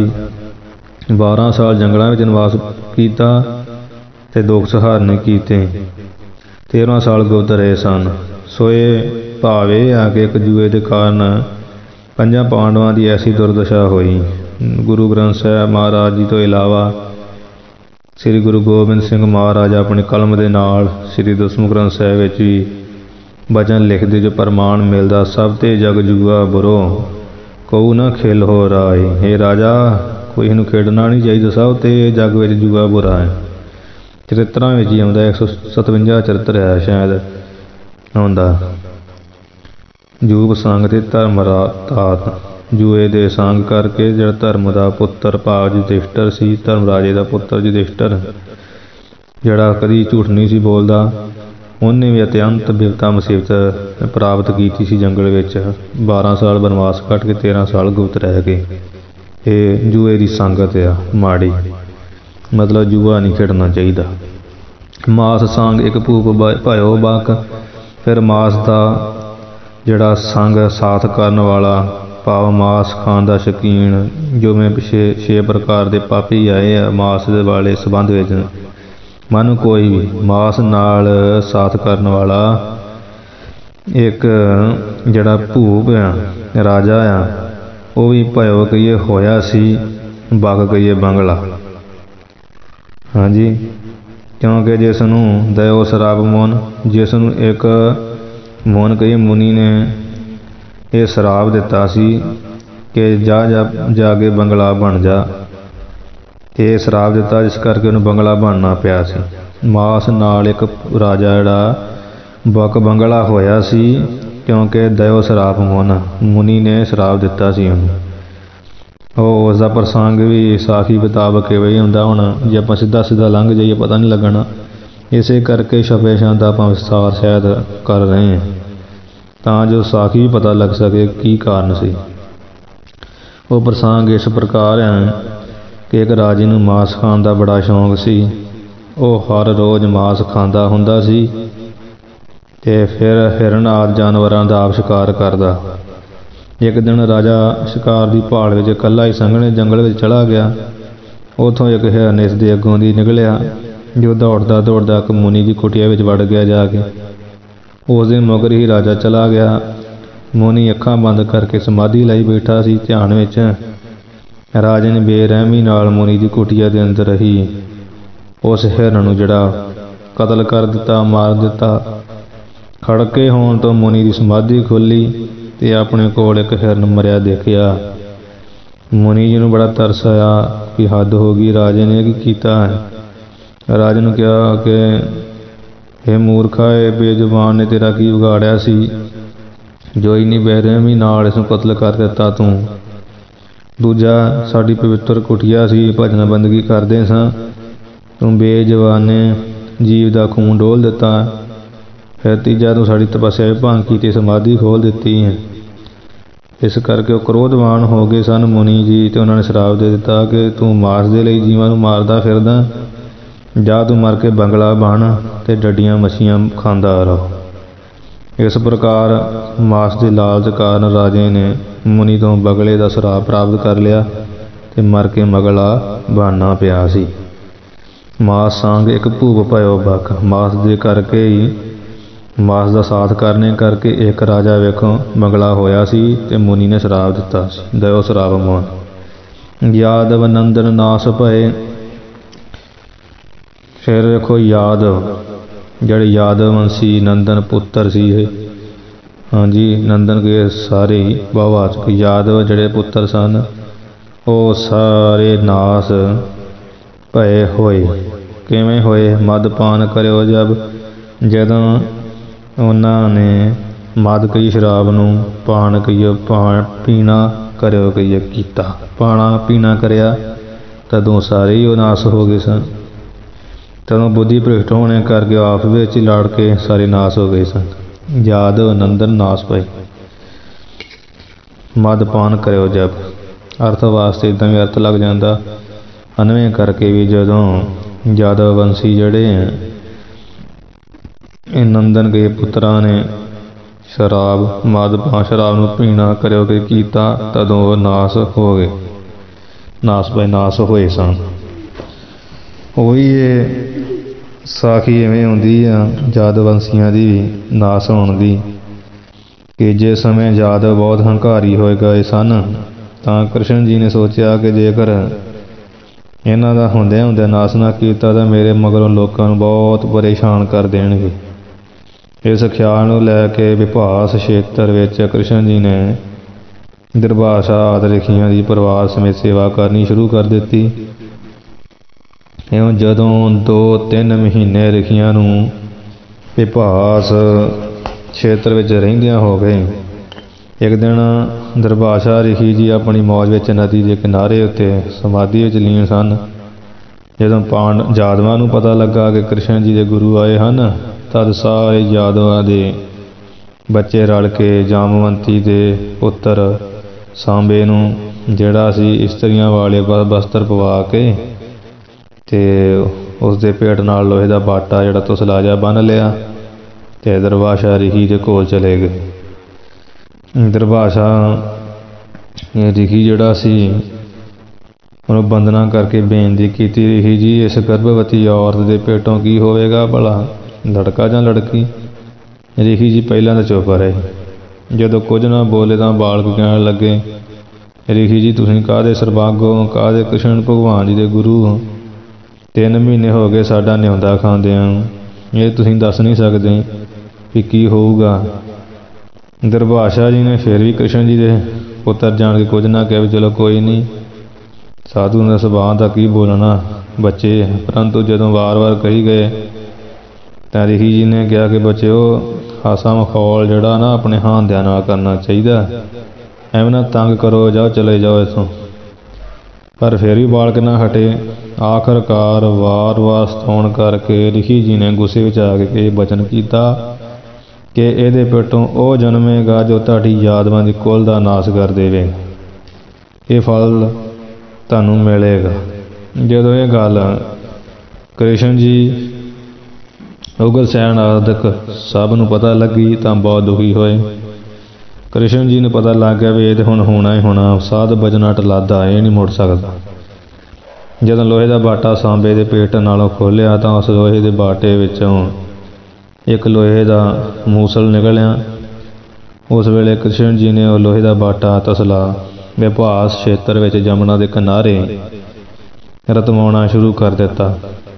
12 ਸਾਲ ਜੰਗਲਾਂ ਵਿੱਚ ਨਿਵਾਸ ਕੀਤਾ ਅਤੇ ਦੁੱਖ ਸਹਾਰਨੇ ਕੀਤੇ। 13ਵਾਂ ਸਾਲ ਗੁਪਤ ਰਹੇ ਸਨ। ਸੋ ਇਹ ਭਾਵ ਇਹ ਆ ਕਿ ਇੱਕ ਜੂਏ ਦੇ ਕਾਰਨ 5 ਪਾਂਡਵਾਂ ਦੀ ਐਸੀ ਦੁਰਦਸ਼ਾ ਹੋਈ। ਗੁਰੂ ਗ੍ਰੰਥ ਸਾਹਿਬ ਮਹਾਰਾਜ ਜੀ ਤੋਂ ਇਲਾਵਾ ਸ੍ਰੀ ਗੁਰੂ ਗੋਬਿੰਦ ਸਿੰਘ ਮਹਾਰਾਜ ਆਪਣੀ ਕਲਮ ਦੇ ਨਾਲ ਸ੍ਰੀ ਦਸਮ ਗ੍ਰੰਥ ਸਾਹਿਬ ਵਿੱਚ ਵੀ ਬਚਨ ਲਿਖਦੇ ਜੋ ਪ੍ਰਮਾਣ ਮਿਲਦਾ, ਸਭ ਤੇ ਜਗ ਜੂਆ ਬੁਰੋ ਕਹੂ ਨਾ ਖੇਲ ਹੋ ਰਾਏ। ਇਹ ਰਾਜਾ ਕੋਈ ਇਹਨੂੰ ਖੇਡਣਾ ਨਹੀਂ ਚਾਹੀਦਾ, ਸਭ ਤੇ ਜੱਗ ਵਿੱਚ ਜੂਆ ਬੁਰਾ ਹੈ। ਚਰਿੱਤਰਾਂ ਵਿੱਚ ਹੀ ਆਉਂਦਾ, 157 ਚਰਿੱਤਰ ਹੈ ਸ਼ਾਇਦ ਆਉਂਦਾ। ਜੂਬ ਸੰਗ ਤੇ ਧਰਮ ਤਾਤ, ਜੂਏ ਦੇ ਸੰਗ ਕਰਕੇ ਜਿਹੜਾ ਧਰਮ ਦਾ ਪੁੱਤਰ ਭਾਵ ਯੁਧਿਸ਼ਟਰ ਸੀ, ਧਰਮ ਰਾਜੇ ਦਾ ਪੁੱਤਰ ਯੁਧਿਸ਼ਟਰ, ਜਿਹੜਾ ਕਦੀ ਝੂਠ ਨਹੀਂ ਸੀ ਬੋਲਦਾ, ਉਹਨੇ ਵੀ ਅਤਿਅੰਤ ਬਿਪਤਾ ਮੁਸੀਬਤ ਪ੍ਰਾਪਤ ਕੀਤੀ ਸੀ ਜੰਗਲ ਵਿੱਚ। 12 ਸਾਲ ਬਨਵਾਸ ਕੱਟ ਕੇ 13 ਸਾਲ ਗੁਪਤ ਰਹਿ ਕੇ। ਇਹ ਜੂਏ ਦੀ ਸੰਗਤ ਆ ਮਾੜੀ, ਮਤਲਬ ਜੂਆ ਨਹੀਂ ਖੇਡਣਾ ਚਾਹੀਦਾ। ਮਾਸ ਸੰਗ ਇੱਕ ਭੂਪ ਭਇਓ ਬਕ, ਫਿਰ ਮਾਸ ਦਾ ਜਿਹੜਾ ਸੰਗ ਸਾਥ ਕਰਨ ਵਾਲਾ ਭਾਵ ਮਾਸ ਖਾਣ ਦਾ ਸ਼ੌਕੀਨ, ਜਿਵੇਂ ਪਿਛੇ 6 ਪ੍ਰਕਾਰ ਦੇ ਪਾਪੀ ਆਏ ਆ ਮਾਸ ਦੇ ਵਾਲੇ ਸੰਬੰਧ ਵਿੱਚ। ਮਨ ਕੋਈ ਵੀ ਮਾਸ ਨਾਲ ਸਾਥ ਕਰਨ ਵਾਲਾ ਇੱਕ ਜਿਹੜਾ ਭੂਪ ਆ ਰਾਜਾ ਆ, ਉਹ ਵੀ ਭਇਓ ਕਹੀਏ ਹੋਇਆ ਸੀ, ਬਕ ਕਹੀਏ ਬੰਗਲਾ। ਹਾਂਜੀ, ਕਿਉਂਕਿ ਜਿਸ ਨੂੰ ਦਇਓ ਸਰਾਪ ਮੋਨ, ਜਿਸ ਨੂੰ ਇੱਕ ਮੋਨ ਕਹੀਏ ਮੁਨੀ ਨੇ ਇਹ ਸਰਾਪ ਦਿੱਤਾ ਸੀ ਕਿ ਜਾ ਕੇ ਬੰਗਲਾ ਬਣ ਜਾ, ਇਹ ਸਰਾਪ ਦਿੱਤਾ ਜਿਸ ਕਰਕੇ ਉਹਨੂੰ ਬੰਗਲਾ ਬਣਨਾ ਪਿਆ ਸੀ। ਮਾਸ ਨਾਲ ਇੱਕ ਰਾਜਾ ਜਿਹੜਾ ਬਕ ਬੰਗਲਾ ਹੋਇਆ ਸੀ, ਕਿਉਂਕਿ ਦਇਓ ਸਰਾਪ ਮੋਨ, ਮੁਨੀ ਨੇ ਸਰਾਪ ਦਿੱਤਾ ਸੀ ਉਹਨੂੰ। ਉਹ ਉਸ ਦਾ ਪ੍ਰਸੰਗ ਵੀ ਸਾਖੀ ਮੁਤਾਬਕ ਕਿਵੇਂ ਹੀ ਹੁੰਦਾ। ਹੁਣ ਜੇ ਆਪਾਂ ਸਿੱਧਾ ਲੰਘ ਜਾਈਏ ਪਤਾ ਨਹੀਂ ਲੱਗਣਾ, ਇਸੇ ਕਰਕੇ ਛਪੇ ਛੰਦ ਆਪਾਂ ਵਿਸਥਾਰ ਸ਼ਾਇਦ ਕਰ ਰਹੇ ਹਾਂ ਤਾਂ ਜੋ ਸਾਖੀ ਵੀ ਪਤਾ ਲੱਗ ਸਕੇ ਕੀ ਕਾਰਨ ਸੀ। ਉਹ ਪ੍ਰਸੰਗ ਇਸ ਪ੍ਰਕਾਰ ਹੈ ਕਿ ਇੱਕ ਰਾਜੇ ਨੂੰ ਮਾਸ ਖਾਣ ਦਾ ਬੜਾ ਸ਼ੌਂਕ ਸੀ। ਉਹ ਹਰ ਰੋਜ਼ ਮਾਸ ਖਾਂਦਾ ਹੁੰਦਾ ਸੀ ਅਤੇ ਫਿਰ ਹਿਰਨ ਆਦਿ ਜਾਨਵਰਾਂ ਦਾ ਆਪ ਸ਼ਿਕਾਰ ਕਰਦਾ। ਇੱਕ ਦਿਨ ਰਾਜਾ ਸ਼ਿਕਾਰ ਦੀ ਭਾਲ ਵਿੱਚ ਇਕੱਲਾ ਹੀ ਸੰਘਣੇ ਜੰਗਲ ਵਿੱਚ ਚਲਾ ਗਿਆ। ਉੱਥੋਂ ਇੱਕ ਹਿਰਨ ਇਸ ਦੇ ਅੱਗੋਂ ਦੀ ਨਿਕਲਿਆ, ਜੋ ਦੌੜਦਾ ਇੱਕ ਮੁਨੀ ਦੀ ਕੁਟੀਆ ਵਿੱਚ ਵੜ ਗਿਆ ਜਾ ਕੇ। ਉਸ ਦਿਨ ਮਗਰ ਹੀ ਰਾਜਾ ਚਲਾ ਗਿਆ। ਮੁਨੀ ਅੱਖਾਂ ਬੰਦ ਕਰਕੇ ਸਮਾਧੀ ਲਈ ਬੈਠਾ ਸੀ ਧਿਆਨ ਵਿੱਚ। ਰਾਜੇ ਨੇ ਬੇਰਹਿਮੀ ਨਾਲ ਮੁਨੀ ਦੀ ਕੁਟੀਆ ਦੇ ਅੰਦਰ ਹੀ ਉਸ ਹਿਰਨ ਨੂੰ ਜਿਹੜਾ ਕਤਲ ਕਰ ਦਿੱਤਾ, ਮਾਰ ਦਿੱਤਾ। ਖੜਕੇ ਹੋਣ ਤੋਂ ਮੁਨੀ ਦੀ ਸਮਾਧੀ ਖੁੱਲ੍ਹੀ ਅਤੇ ਆਪਣੇ ਕੋਲ ਇੱਕ ਹਿਰਨ ਮਰਿਆ ਦੇਖਿਆ। ਮੁਨੀ ਜੀ ਨੂੰ ਬੜਾ ਤਰਸ ਆਇਆ ਕਿ ਹੱਦ ਹੋ ਗਈ, ਰਾਜੇ ਨੇ ਕੀ ਕੀਤਾ ਹੈ। ਰਾਜੇ ਨੂੰ ਕਿਹਾ ਕਿ ਇਹ ਮੂਰਖਾ, ਇਹ ਬੇਜ਼ੁਬਾਨ ਨੇ ਤੇਰਾ ਕੀ ਵਿਗਾੜਿਆ ਸੀ ਜੋ ਇੰਨੀ ਬੇਰਹਿਮੀ ਨਾਲ ਇਸ ਨੂੰ ਕਤਲ ਕਰ ਦਿੱਤਾ ਤੂੰ। ਦੂਜਾ, ਸਾਡੀ ਪਵਿੱਤਰ ਕੁਟੀਆ ਸੀ, ਭਜਨ ਬੰਦਗੀ ਕਰਦੇ ਸਾਂ, ਤੂੰ ਬੇਜ਼ੁਬਾਨੇ ਜੀਵ ਦਾ ਖੂਨ ਡੋਲ ਦਿੱਤਾ। ਫਿਰ ਤੀਜਾ, ਤੂੰ ਸਾਡੀ ਤਪੱਸਿਆ ਭੰਗ ਕੀਤੀ, ਸਮਾਧੀ ਖੋਲ੍ਹ ਦਿੱਤੀ ਹੈ। ਇਸ ਕਰਕੇ ਉਹ ਕ੍ਰੋਧਵਾਨ ਹੋ ਗਏ ਸਨ ਮੁਨੀ ਜੀ, ਅਤੇ ਉਹਨਾਂ ਨੇ ਸ਼ਰਾਪ ਦੇ ਦਿੱਤਾ ਕਿ ਤੂੰ ਮਾਸ ਦੇ ਲਈ ਜੀਵਾਂ ਨੂੰ ਮਾਰਦਾ ਫਿਰਦਾ, ਜਾਂ ਤੂੰ ਮਰ ਕੇ ਬੰਗਲਾ ਬਣ ਅਤੇ ਡੱਡੀਆਂ ਮੱਛੀਆਂ ਖਾਂਦਾ ਰਹੋ। ਇਸ ਪ੍ਰਕਾਰ ਮਾਸ ਦੇ ਲਾਲਚ ਕਾਰਨ ਰਾਜੇ ਨੇ ਮੁਨੀ ਤੋਂ ਬਗਲੇ ਦਾ ਸ਼ਰਾਪ ਪ੍ਰਾਪਤ ਕਰ ਲਿਆ ਅਤੇ ਮਰ ਕੇ ਬੰਗਲਾ ਬਣਨਾ ਪਿਆ ਸੀ। ਮਾਸ ਸੰਗ ਇੱਕ ਭੂਪ ਭਇਓ ਬਕ, ਮਾਸ ਦੇ ਕਰਕੇ ਹੀ ਮਾਸ ਦਾ ਸਾਥ ਕਰਨੇ ਕਰਕੇ ਇੱਕ ਰਾਜਾ ਵੇਖੋ ਬੰਗਲਾ ਹੋਇਆ ਸੀ ਅਤੇ ਮੁਨੀ ਨੇ ਸ਼ਰਾਪ ਦਿੱਤਾ ਸੀ, ਦਇਓ ਸਰਾਪ ਮੋਨ। ਯਾਦਵ ਨੰਦਨ ਨਾਸ ਭਏ। ਫਿਰ ਵੇਖੋ ਯਾਦਵ, ਜਿਹੜੇ ਯਾਦਵ ਵੰਸ਼ੀ ਨੰਦਨ ਪੁੱਤਰ ਸੀ ਇਹ, ਹਾਂਜੀ ਨੰਦਨ ਕੇ ਸਾਰੇ ਹੀ ਬਹੁਵਾਚਕ ਯਾਦਵ ਜਿਹੜੇ ਪੁੱਤਰ ਸਨ ਉਹ ਸਾਰੇ ਨਾਸ ਭਏ ਹੋਏ। ਕਿਵੇਂ ਹੋਏ? ਮਦਪਾਨ ਕਰਿਓ ਜਬ, ਜਦੋਂ ਉਹਨਾਂ ਨੇ ਮਦ ਕਹੀ ਸ਼ਰਾਬ ਨੂੰ, ਪਾਨ ਕਹੀਏ ਪੀਣਾ ਕਰਿਓ ਕਹੀਏ ਕੀਤਾ, ਪਾਣਾ ਪੀਣਾ ਕਰਿਆ, ਤਦੋਂ ਸਾਰੇ ਹੀ ਉਹ ਨਾਸ ਹੋ ਗਏ ਸਨ। ਤਦੋਂ ਬੁੱਧੀ ਭ੍ਰਿਸ਼ਟ ਹੋਣੇ ਕਰਕੇ ਆਪ ਵਿੱਚ ਹੀ ਲੜ ਕੇ ਸਾਰੇ ਨਾਸ ਹੋ ਗਏ ਸਨ। ਯਾਦਵ ਨੰਦਨ ਨਾਸ ਪਏ। ਮਦਪਾਨ ਕਰਿਓ ਜਬ, ਅਰਥ ਵਾਸਤੇ ਇੱਦਾਂ ਵੀ ਅਰਥ ਲੱਗ ਜਾਂਦਾ ਅਨਵੇਂ ਕਰਕੇ ਵੀ, ਜਦੋਂ ਯਾਦਵ ਵੰਸ਼ੀ ਜਿਹੜੇ ਹੈ ਇਹ ਨੰਦਨ ਕੇ ਪੁੱਤਰਾਂ ਨੇ ਸ਼ਰਾਬ ਨੂੰ ਪੀਣਾ ਕਰਿਓ ਕਿ ਕੀਤਾ, ਤਦੋਂ ਉਹ ਨਾਸ ਹੋ ਗਏ, ਨਾਸ ਪਏ, ਨਾਸ ਹੋਏ ਸਨ। ਉਹੀ ਇਹ ਸਾਖੀ ਇਵੇਂ ਹੁੰਦੀ ਆ ਯਾਦਵ ਵੰਸ਼ੀਆਂ ਦੀ ਵੀ ਨਾਸ ਹੋਣ ਦੀ, ਕਿ ਜਿਸ ਸਮੇਂ ਯਾਦਵ ਬਹੁਤ ਹੰਕਾਰੀ ਹੋਏ ਗਏ ਸਨ ਤਾਂ ਕ੍ਰਿਸ਼ਨ ਜੀ ਨੇ ਸੋਚਿਆ ਕਿ ਜੇਕਰ ਇਹਨਾਂ ਦਾ ਹੁੰਦਿਆਂ ਹੁੰਦਿਆਂ ਨਾਸ ਨਾ ਕੀਤਾ ਤਾਂ ਮੇਰੇ ਮਗਰੋਂ ਲੋਕਾਂ ਨੂੰ ਬਹੁਤ ਪਰੇਸ਼ਾਨ ਕਰ ਦੇਣਗੇ। ਇਸ ਖਿਆਲ ਨੂੰ ਲੈ ਕੇ ਵਿਭਾਸ ਖੇਤਰ ਵਿੱਚ ਕ੍ਰਿਸ਼ਨ ਜੀ ਨੇ ਦੁਰਵਾਸਾ ਆਦਿ ਰਿਖੀਆਂ ਦੀ ਪਰਿਵਾਰ ਸਮੇਤ ਸੇਵਾ ਕਰਨੀ ਸ਼ੁਰੂ ਕਰ ਦਿੱਤੀ। ਇਉਂ ਜਦੋਂ 2-3 ਮਹੀਨੇ ਰਿਖੀਆਂ ਨੂੰ ਵਿਭਾਸ ਖੇਤਰ ਵਿੱਚ ਰਹਿੰਦਿਆਂ ਹੋ ਗਏ, ਇੱਕ ਦਿਨ ਦੁਰਵਾਸਾ ਰਿਖੀ ਜੀ ਆਪਣੀ ਮੌਜ ਵਿੱਚ ਨਦੀ ਦੇ ਕਿਨਾਰੇ ਉੱਤੇ ਸਮਾਧੀ ਵਿੱਚ ਲੀਨ ਸਨ। ਜਦੋਂ ਯਾਦਵਾਂ ਨੂੰ ਪਤਾ ਲੱਗਾ ਕਿ ਕ੍ਰਿਸ਼ਨ ਜੀ ਦੇ ਗੁਰੂ ਆਏ ਹਨ, ਤਦ ਸਾਰੇ ਯਾਦਵਾਂ ਦੇ ਬੱਚੇ ਰਲ ਕੇ ਜਾਮਵੰਤੀ ਦੇ ਪੁੱਤਰ ਸਾਂਬੇ ਨੂੰ, ਜਿਹੜਾ ਸੀ ਇਸਤਰੀਆਂ ਵਾਲੇ ਬਸਤਰ ਪਵਾ ਕੇ ਤੇ ਉਸਦੇ ਪੇਟ ਨਾਲ ਲੋਹੇ ਦਾ ਬਾਟਾ ਜਿਹੜਾ ਤੁਸਲਾ ਜਿਹਾ ਬੰਨ੍ਹ ਲਿਆ ਤੇ ਦੁਰਵਾਸਾ ਰਿਖੀ ਦੇ ਕੋਲ ਚਲੇ ਗਏ। ਦੁਰਵਾਸਾ ਰਿਖੀ ਜਿਹੜਾ ਸੀ ਉਹਨੂੰ ਬੰਦਨਾ ਕਰਕੇ ਬੇਨਤੀ ਕੀਤੀ, ਰਿਖੀ ਜੀ ਇਸ ਗਰਭਵਤੀ ਔਰਤ ਦੇ ਪੇਟੋਂ ਕੀ ਹੋਵੇਗਾ ਭਲਾ, ਲੜਕਾ ਜਾਂ ਲੜਕੀ? ਰਿਖੀ ਜੀ ਪਹਿਲਾਂ ਤਾਂ ਚੁੱਪ ਰਹੇ। ਜਦੋਂ ਕੁਝ ਨਾ ਬੋਲੇ ਤਾਂ ਬਾਲਕ ਕਹਿਣ ਲੱਗੇ, ਰਿਖੀ ਜੀ ਤੁਸੀਂ ਕਾਹਦੇ ਸਰਬਾਗੋ, ਕਾਹਦੇ ਕ੍ਰਿਸ਼ਨ ਭਗਵਾਨ ਜੀ ਦੇ ਗੁਰੂ ਹੋ? 3 ਮਹੀਨੇ ਹੋ ਗਏ ਸਾਡਾ ਨਿਉਂਦਾ ਖਾਂਦਿਆਂ, ਇਹ ਤੁਸੀਂ ਦੱਸ ਨਹੀਂ ਸਕਦੇ ਵੀ ਕੀ ਹੋਊਗਾ? ਦੁਰਵਾਸਾ ਜੀ ਨੇ ਫਿਰ ਵੀ ਕ੍ਰਿਸ਼ਨ ਜੀ ਦੇ ਪੁੱਤਰ ਜਾਣ ਕੇ ਕੁਝ ਨਾ ਕਿਹਾ ਵੀ ਚਲੋ ਕੋਈ ਨਹੀਂ, ਸਾਧੂ ਦਾ ਸੁਭਾਅ ਦਾ ਕੀ ਬੋਲਣਾ ਬੱਚੇ। ਪਰੰਤੂ ਜਦੋਂ ਵਾਰ-ਵਾਰ ਕਹੀ ਗਏ ਤਾਂ ਰਿਖੀ ਜੀ ਨੇ ਕਿਹਾ ਕਿ ਬੱਚਿਓ, ਹਾਸਾ ਮਖੌਲ ਜਿਹੜਾ ਨਾ ਆਪਣੇ ਹਾਨਦਿਆਂ ਨਾਲ ਕਰਨਾ ਚਾਹੀਦਾ, ਐਵੇਂ ਨਾ ਤੰਗ ਕਰੋ, ਜਾਓ ਚਲੇ ਜਾਓ ਇੱਥੋਂ। ਪਰ ਫਿਰ ਵੀ ਬਾਲਕ ਨਾ ਹਟੇ। ਆਖਰਕਾਰ ਵਾਰ-ਵਾਰ ਸਤਾਉਣ ਕਰਕੇ ਰਿਖੀ ਜੀ ਨੇ ਗੁੱਸੇ ਵਿੱਚ ਆ ਕੇ ਇਹ ਬਚਨ ਕੀਤਾ ਕਿ ਇਹਦੇ ਪੇਟੋਂ ਉਹ ਜਨਮੇਗਾ ਜੋ ਤੁਹਾਡੀ ਯਾਦਵਾਂ ਦੀ ਕੁੱਲ ਦਾ ਨਾਸ ਕਰ ਦੇਵੇ, ਇਹ ਫਲ ਤੁਹਾਨੂੰ ਮਿਲੇਗਾ। ਜਦੋਂ ਇਹ ਗੱਲ ਕ੍ਰਿਸ਼ਨ ਜੀ, ਉਗਲਸੈਨ ਆਦਿਕ ਸਭ ਨੂੰ ਪਤਾ ਲੱਗੀ ਤਾਂ ਬਹੁਤ ਦੁਖੀ ਹੋਏ। ਕ੍ਰਿਸ਼ਨ ਜੀ ਨੂੰ ਪਤਾ ਲੱਗ ਗਿਆ ਵੀ ਇਹ ਤਾਂ ਹੁਣ ਹੋਣਾ ਹੀ ਹੋਣਾ, ਸਾਧ ਬਚਨਾ ਟਲਾਦਾ, ਇਹ ਨਹੀਂ ਮੁੜ ਸਕਦਾ। ਜਦੋਂ ਲੋਹੇ ਦਾ ਬਾਟਾ ਸਾਂਬੇ ਦੇ ਪੇਟ ਨਾਲੋਂ ਖੋਲ੍ਹਿਆ ਤਾਂ ਉਸ ਲੋਹੇ ਦੇ ਬਾਟੇ ਵਿੱਚੋਂ ਇੱਕ ਲੋਹੇ ਦਾ ਮੂਸਲ ਨਿਕਲਿਆ। ਉਸ ਵੇਲੇ ਕ੍ਰਿਸ਼ਨ ਜੀ ਨੇ ਉਹ ਲੋਹੇ ਦਾ ਬਾਟਾ ਤਸਲਾ ਵਿਭਾਸ ਖੇਤਰ ਵਿੱਚ ਜਮਨਾ ਦੇ ਕਿਨਾਰੇ ਰਤਵਾਉਣਾ ਸ਼ੁਰੂ ਕਰ ਦਿੱਤਾ,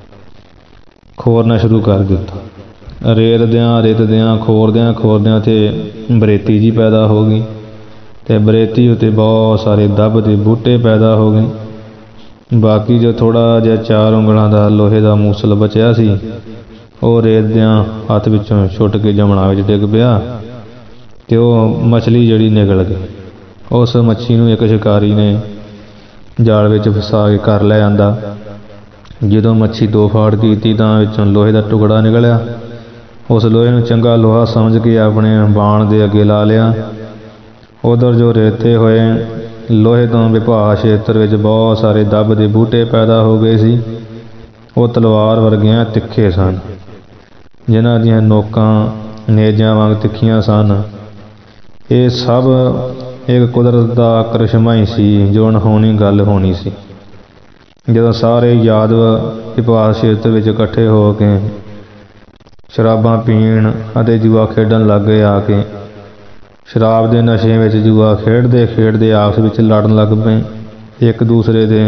ਖੋਰਨਾ ਸ਼ੁਰੂ ਕਰ ਦਿੱਤਾ। ਰੇਤਦਿਆਂ ਖੋਰਦਿਆਂ ਤੇ ਬਰੇਤੀ ਜੀ ਪੈਦਾ ਹੋ ਗਈ ਤੇ ਬਰੇਤੀ ਉੱਤੇ ਬਹੁਤ ਸਾਰੇ ਦੱਬ ਦੇ ਬੂਟੇ ਪੈਦਾ ਹੋ ਗਏ। ਬਾਕੀ ਜੋ ਥੋੜ੍ਹਾ ਜਿਹਾ 4 ਉਂਗਲਾਂ ਦਾ ਲੋਹੇ ਦਾ ਮੂਸਲ ਬਚਿਆ ਸੀ ਉਹ ਰੇਤ ਦਿਆਂ ਹੱਥ ਵਿੱਚੋਂ ਛੁੱਟ ਕੇ ਜਮਨਾ ਵਿੱਚ ਡਿੱਗ ਪਿਆ ਤੇ ਉਹ ਮਛਲੀ ਜਿਹੜੀ ਨਿਕਲ ਗਈ। ਉਸ ਮੱਛੀ ਨੂੰ ਇੱਕ ਸ਼ਿਕਾਰੀ ਨੇ ਜਾਲ ਵਿੱਚ ਫਸਾ ਕੇ ਘਰ ਲੈ ਆਂਦਾ। ਜਦੋਂ ਮੱਛੀ 2 ਫਾੜ ਕੀਤੀ ਤਾਂ ਵਿੱਚੋਂ ਲੋਹੇ ਦਾ ਟੁਕੜਾ ਨਿਕਲਿਆ। ਉਸ ਲੋਹੇ ਨੂੰ ਚੰਗਾ ਲੋਹਾ ਸਮਝ ਕੇ ਆਪਣੇ ਬਾਣ ਦੇ ਅੱਗੇ ਲਾ ਲਿਆ। ਉਧਰ ਜੋ ਰੇਤੇ ਹੋਏ ਲੋਹੇ ਤੋਂ ਵਿਭਾਸ ਖੇਤਰ ਵਿੱਚ ਬਹੁਤ ਸਾਰੇ ਦੱਬ ਦੇ ਬੂਟੇ ਪੈਦਾ ਹੋ ਗਏ ਸੀ। ਉਹ ਤਲਵਾਰ ਵਰਗੀਆਂ ਤਿੱਖੇ ਸਨ, ਜਿਨ੍ਹਾਂ ਦੀਆਂ ਨੋਕਾਂ ਨੇਜ਼ਾਂ ਵਾਂਗ ਤਿੱਖੀਆਂ ਸਨ। ਇਹ ਸਭ ਇੱਕ ਕੁਦਰਤ ਦਾ ਕਰਿਸ਼ਮਾ ਹੀ ਸੀ ਜੋ ਅਣਹੋਣੀ ਗੱਲ ਹੋਣੀ ਸੀ। ਜਦੋਂ ਸਾਰੇ ਯਾਦਵ ਵਿਭਾਸ ਖੇਤਰ ਵਿੱਚ ਇਕੱਠੇ ਹੋ ਕੇ ਸ਼ਰਾਬਾਂ ਪੀਣ ਅਤੇ ਜੂਆ ਖੇਡਣ ਲੱਗ ਗਏ। ਆ ਕੇ ਸ਼ਰਾਬ ਦੇ ਨਸ਼ੇ ਵਿੱਚ ਜੂਆ ਖੇਡਦੇ ਆਪਸ ਵਿੱਚ ਲੜਨ ਲੱਗ ਪਏ। ਇੱਕ ਦੂਸਰੇ ਦੇ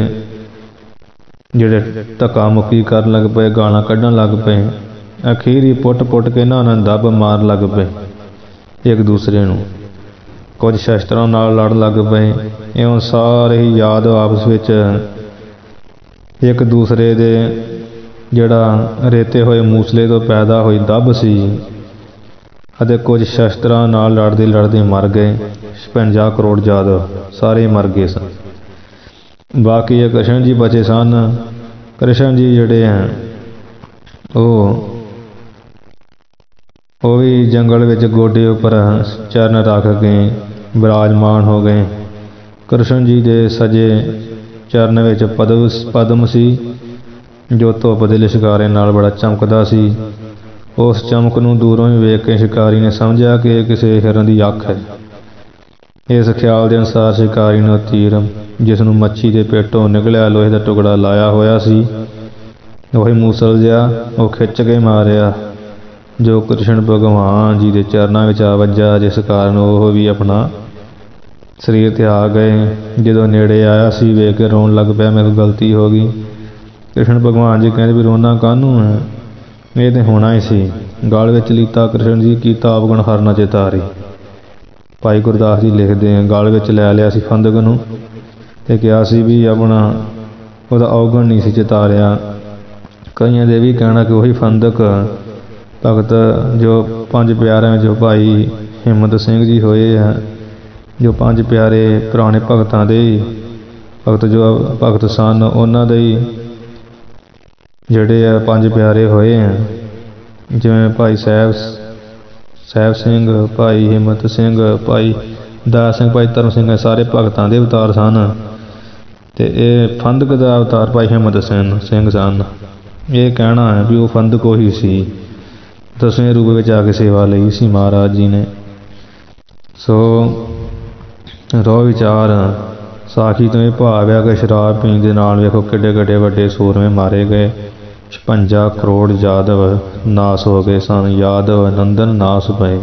ਜਿਹੜੇ ਧੱਕਾ ਮੁੱਕੀ ਕਰਨ ਲੱਗ ਪਏ, ਗਾਲਾਂ ਕੱਢਣ ਲੱਗ ਪਏ। ਅਖੀਰ ਹੀ ਪੁੱਟ ਕੇ ਇਹਨਾਂ ਨੂੰ ਦੱਬ ਮਾਰਨ ਲੱਗ ਪਏ ਇੱਕ ਦੂਸਰੇ ਨੂੰ। ਕੁਝ ਸ਼ਸਤਰਾਂ ਨਾਲ ਲੜ ਲੱਗ ਪਏ। ਇਉਂ ਸਾਰੇ ਹੀ ਯਾਦ ਆਪਸ ਵਿੱਚ ਇੱਕ ਦੂਸਰੇ ਦੇ ਜਿਹੜਾ ਰੇਤੇ ਹੋਏ ਮੂਸਲੇ ਤੋਂ ਪੈਦਾ ਹੋਈ ਦੱਬ ਸੀ ਅਤੇ ਕੁਝ ਸ਼ਸਤਰਾਂ ਨਾਲ ਲੜਦੇ ਮਰ ਗਏ। 56 ਕਰੋੜ ਯਾਦਵ ਸਾਰੇ ਮਰ ਗਏ ਸਨ। ਬਾਕੀ ਇਹ ਕ੍ਰਿਸ਼ਨ ਜੀ ਬਚੇ ਸਨ। ਕ੍ਰਿਸ਼ਨ ਜੀ ਜਿਹੜੇ ਹੈ ਉਹ ਵੀ ਜੰਗਲ ਵਿੱਚ ਗੋਡੇ ਉੱਪਰ ਚਰਨ ਰੱਖ ਕੇ ਬਿਰਾਜਮਾਨ ਹੋ ਗਏ। ਕ੍ਰਿਸ਼ਨ ਜੀ ਦੇ ਸਜੇ ਚਰਨ ਵਿੱਚ ਪਦਮ ਸੀ ਜੋ ਧੁੱਪ ਦੇ ਲਿਸ਼ਕਾਰੇ ਨਾਲ ਬੜਾ ਚਮਕਦਾ ਸੀ। ਉਸ ਚਮਕ ਨੂੰ ਦੂਰੋਂ ਹੀ ਵੇਖ ਕੇ ਸ਼ਿਕਾਰੀ ਨੇ ਸਮਝਿਆ ਕਿ ਇਹ ਕਿਸੇ ਹਿਰਨ ਦੀ ਅੱਖ ਹੈ। ਇਸ ਖਿਆਲ ਦੇ ਅਨੁਸਾਰ ਸ਼ਿਕਾਰੀ ਨੇ ਤੀਰ, ਜਿਸ ਨੂੰ ਮੱਛੀ ਦੇ ਪੇਟੋਂ ਨਿਕਲਿਆ ਲੋਹੇ ਦਾ ਟੁਕੜਾ ਲਾਇਆ ਹੋਇਆ ਸੀ, ਉਹੀ ਮੂਸਲ ਜਿਹਾ ਉਹ ਖਿੱਚ ਕੇ ਮਾਰਿਆ, ਜੋ ਕ੍ਰਿਸ਼ਨ ਭਗਵਾਨ ਜੀ ਦੇ ਚਰਨਾਂ ਵਿੱਚ ਆ ਵੱਜਾ, ਜਿਸ ਕਾਰਨ ਉਹ ਵੀ ਆਪਣਾ ਸਰੀਰ ਤਿਆਗ ਗਏ। ਜਦੋਂ ਨੇੜੇ ਆਇਆ ਸੀ ਵੇਖ ਕੇ ਰੋਣ ਲੱਗ ਪਿਆ, ਮੇਰੇ ਕੋਲ ਗਲਤੀ ਹੋ ਗਈ। ਕ੍ਰਿਸ਼ਨ ਭਗਵਾਨ ਜੀ ਕਹਿੰਦੇ ਵੀ ਰੋਣਾ ਕਾਹਨੂੰ ਹੈ, ਇਹ ਤਾਂ ਹੋਣਾ ਹੀ ਸੀ। ਗਲ ਵਿੱਚ ਲੀਤਾ ਕ੍ਰਿਸ਼ਨ ਜੀ ਕੀਤਾ ਅਵਗੁਣ ਹਰਨਾ ਚੇਤਾਰੀ। ਭਾਈ ਗੁਰਦਾਸ ਜੀ ਲਿਖਦੇ ਆ, ਗਲ ਵਿੱਚ ਲੈ ਲਿਆ ਸੀ ਫੰਦਕ ਨੂੰ ਅਤੇ ਕਿਹਾ ਸੀ ਵੀ ਆਪਣਾ ਉਹਦਾ ਅਵਗੁਣ ਨਹੀਂ ਸੀ ਚਿਤਾਰਿਆ। ਕਈਆਂ ਦੇ ਵੀ ਕਹਿਣਾ ਕਿ ਉਹੀ ਫੰਦਕ ਭਗਤ ਜੋ 5 ਪਿਆਰਿਆਂ ਜੋ ਭਾਈ ਹਿੰਮਤ ਸਿੰਘ ਜੀ ਹੋਏ ਆ, ਜੋ 5 ਪਿਆਰੇ ਪੁਰਾਣੇ ਭਗਤਾਂ ਦੇ ਭਗਤ ਜੋ ਭਗਤ ਸਨ, ਉਹਨਾਂ ਦੇ ਹੀ ਜਿਹੜੇ ਆ 5 ਪਿਆਰੇ ਹੋਏ ਆ। ਜਿਵੇਂ ਭਾਈ ਸਾਹਿਬ ਸਿੰਘ, ਭਾਈ ਹਿੰਮਤ ਸਿੰਘ, ਭਾਈ ਦਾਸ ਸਿੰਘ, ਭਾਈ ਧਰਮ ਸਿੰਘ, ਸਾਰੇ ਭਗਤਾਂ ਦੇ ਅਵਤਾਰ ਸਨ। ਅਤੇ ਇਹ ਫੰਦਕ ਦਾ ਅਵਤਾਰ ਭਾਈ ਹਿੰਮਤ ਸਿੰਘ ਸਨ। ਇਹ ਕਹਿਣਾ ਹੈ ਵੀ ਉਹ ਫੰਦਕ ਉਹੀ ਸੀ। 10ਵੇਂ ਰੂਪ ਵਿੱਚ ਆ ਕੇ ਸੇਵਾ ਲਈ ਸੀ ਮਹਾਰਾਜ ਜੀ ਨੇ। ਸੋ ਰੋ ਵਿਚਾਰ ਸਾਖੀ ਤੋਂ ਇਹ ਭਾਵ ਹੈ ਕਿ ਸ਼ਰਾਬ ਪੀਣ ਦੇ ਨਾਲ ਵੇਖੋ ਕਿੱਡੇ ਵੱਡੇ ਸੂਰਮੇ ਮਾਰੇ ਗਏ। 56 ਕਰੋੜ ਯਾਦਵ ਨਾਸ ਹੋ ਗਏ ਸਨ। ਯਾਦਵ ਨੰਦਨ ਨਾਸ ਪਏ।